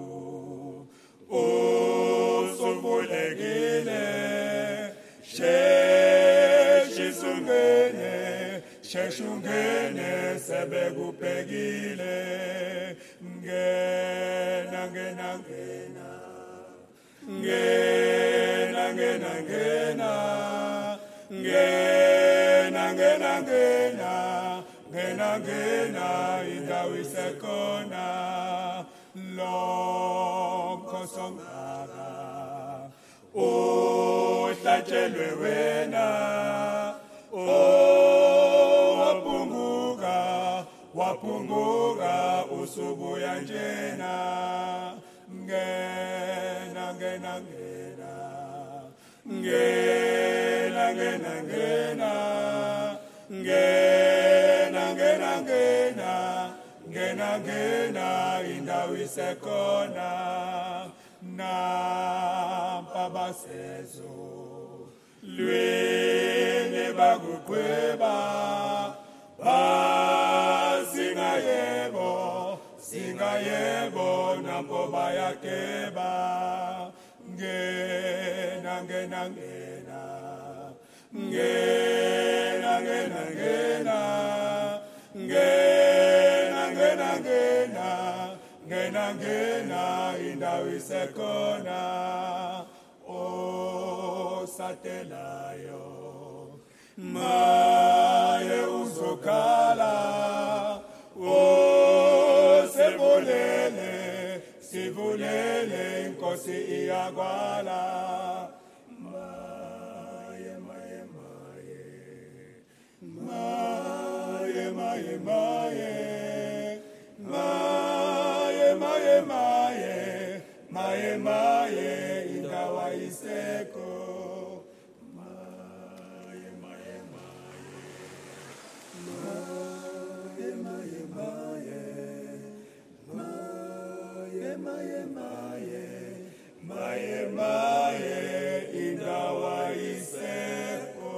usuvulekile sheshizungene sheshungene sebekubhekile ngena ngena ngena ngena ngena ngena ngena ngena ngena ngena ngena ngena indawo isekhona lokho songaka uhlatshelwe wena oh wapunguka wapunguka usubuya njena ngena ngena ngena ngena ngena ngena ngena ngena ngena ngena ngena indawo isekhona nampa basezo lwene bakuqweba basingayebo singayebo nampo bayakeba ngena ngena ngena ngena ngena ngena ngena ngena ngena ngena ngena indawo isekhona osatelayo maye uzokhala osebulele sibulele inkosi iyakwala maye maye maye maye maye maye maye maye maye maye maye indawo isekho maye maye maye maye maye maye maye maye maye maye indawo isekho.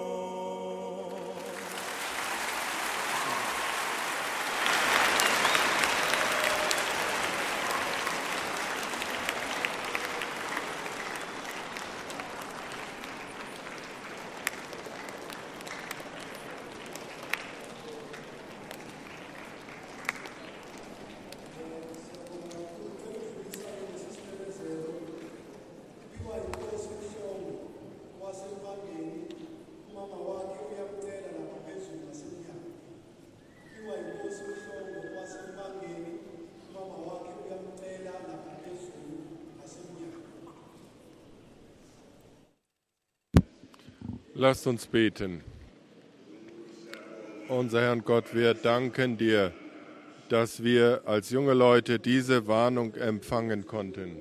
Lasst uns beten. Unser Herr und Gott, wir danken dir, dass wir als junge Leute diese Warnung empfangen konnten.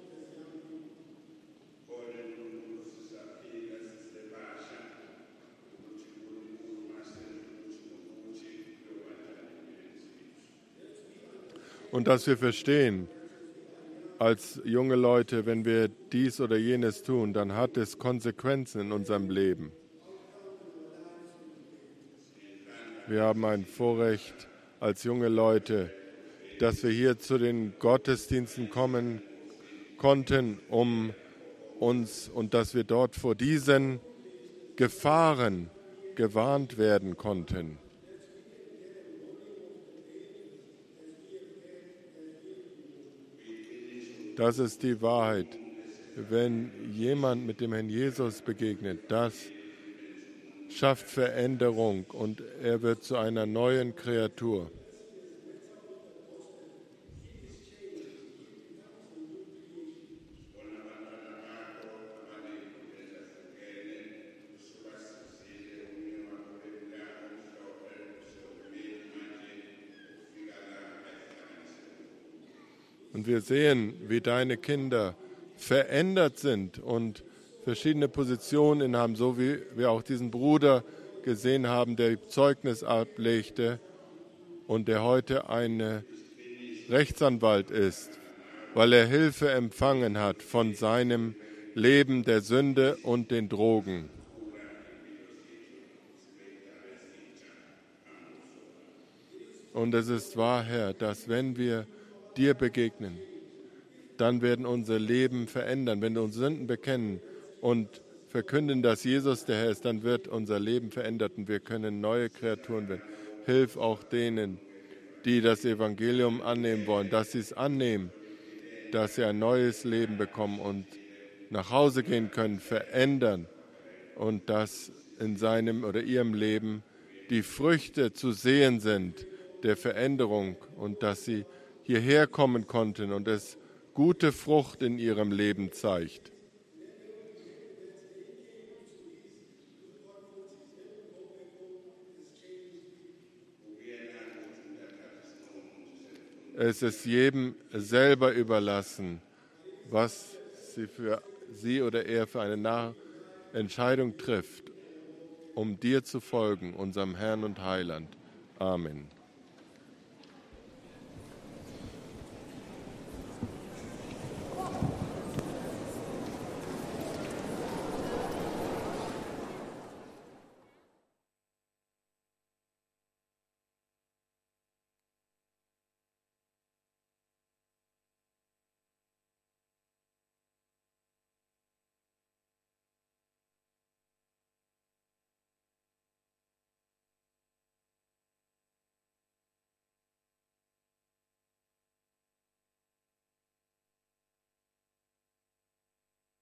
Und dass wir verstehen, als junge Leute, wenn wir dies oder jenes tun, dann hat es Konsequenzen in unserem Leben. Wir haben ein Vorrecht als junge Leute, dass wir hier zu den Gottesdiensten kommen konnten, um uns und dass wir dort vor diesen Gefahren gewarnt werden konnten. Das ist die Wahrheit. Wenn jemand mit dem Herrn Jesus begegnet, das schafft Veränderung und er wird zu einer neuen Kreatur. Und wir sehen, wie deine Kinder verändert sind und verschiedene Positionen innehaben, so wie wir auch diesen Bruder gesehen haben, der Zeugnis ablegte und der heute ein Rechtsanwalt ist, weil er Hilfe empfangen hat von seinem Leben der Sünde und den Drogen. Und es ist wahr, Herr, dass wenn wir dir begegnen, dann werden unsere Leben verändern. Wenn wir unsere Sünden bekennen und verkünden, dass Jesus der Herr ist, dann wird unser Leben verändert und wir können neue Kreaturen werden. Hilf auch denen, die das Evangelium annehmen wollen, dass sie es annehmen, dass sie ein neues Leben bekommen und nach Hause gehen können, verändern und dass in seinem oder ihrem Leben die Früchte zu sehen sind der Veränderung und dass sie hierher kommen konnten und es gute Frucht in ihrem Leben zeigt. Es ist jedem selber überlassen, was sie, für sie oder er für eine Nach- Entscheidung trifft, um dir zu folgen, unserem Herrn und Heiland. Amen.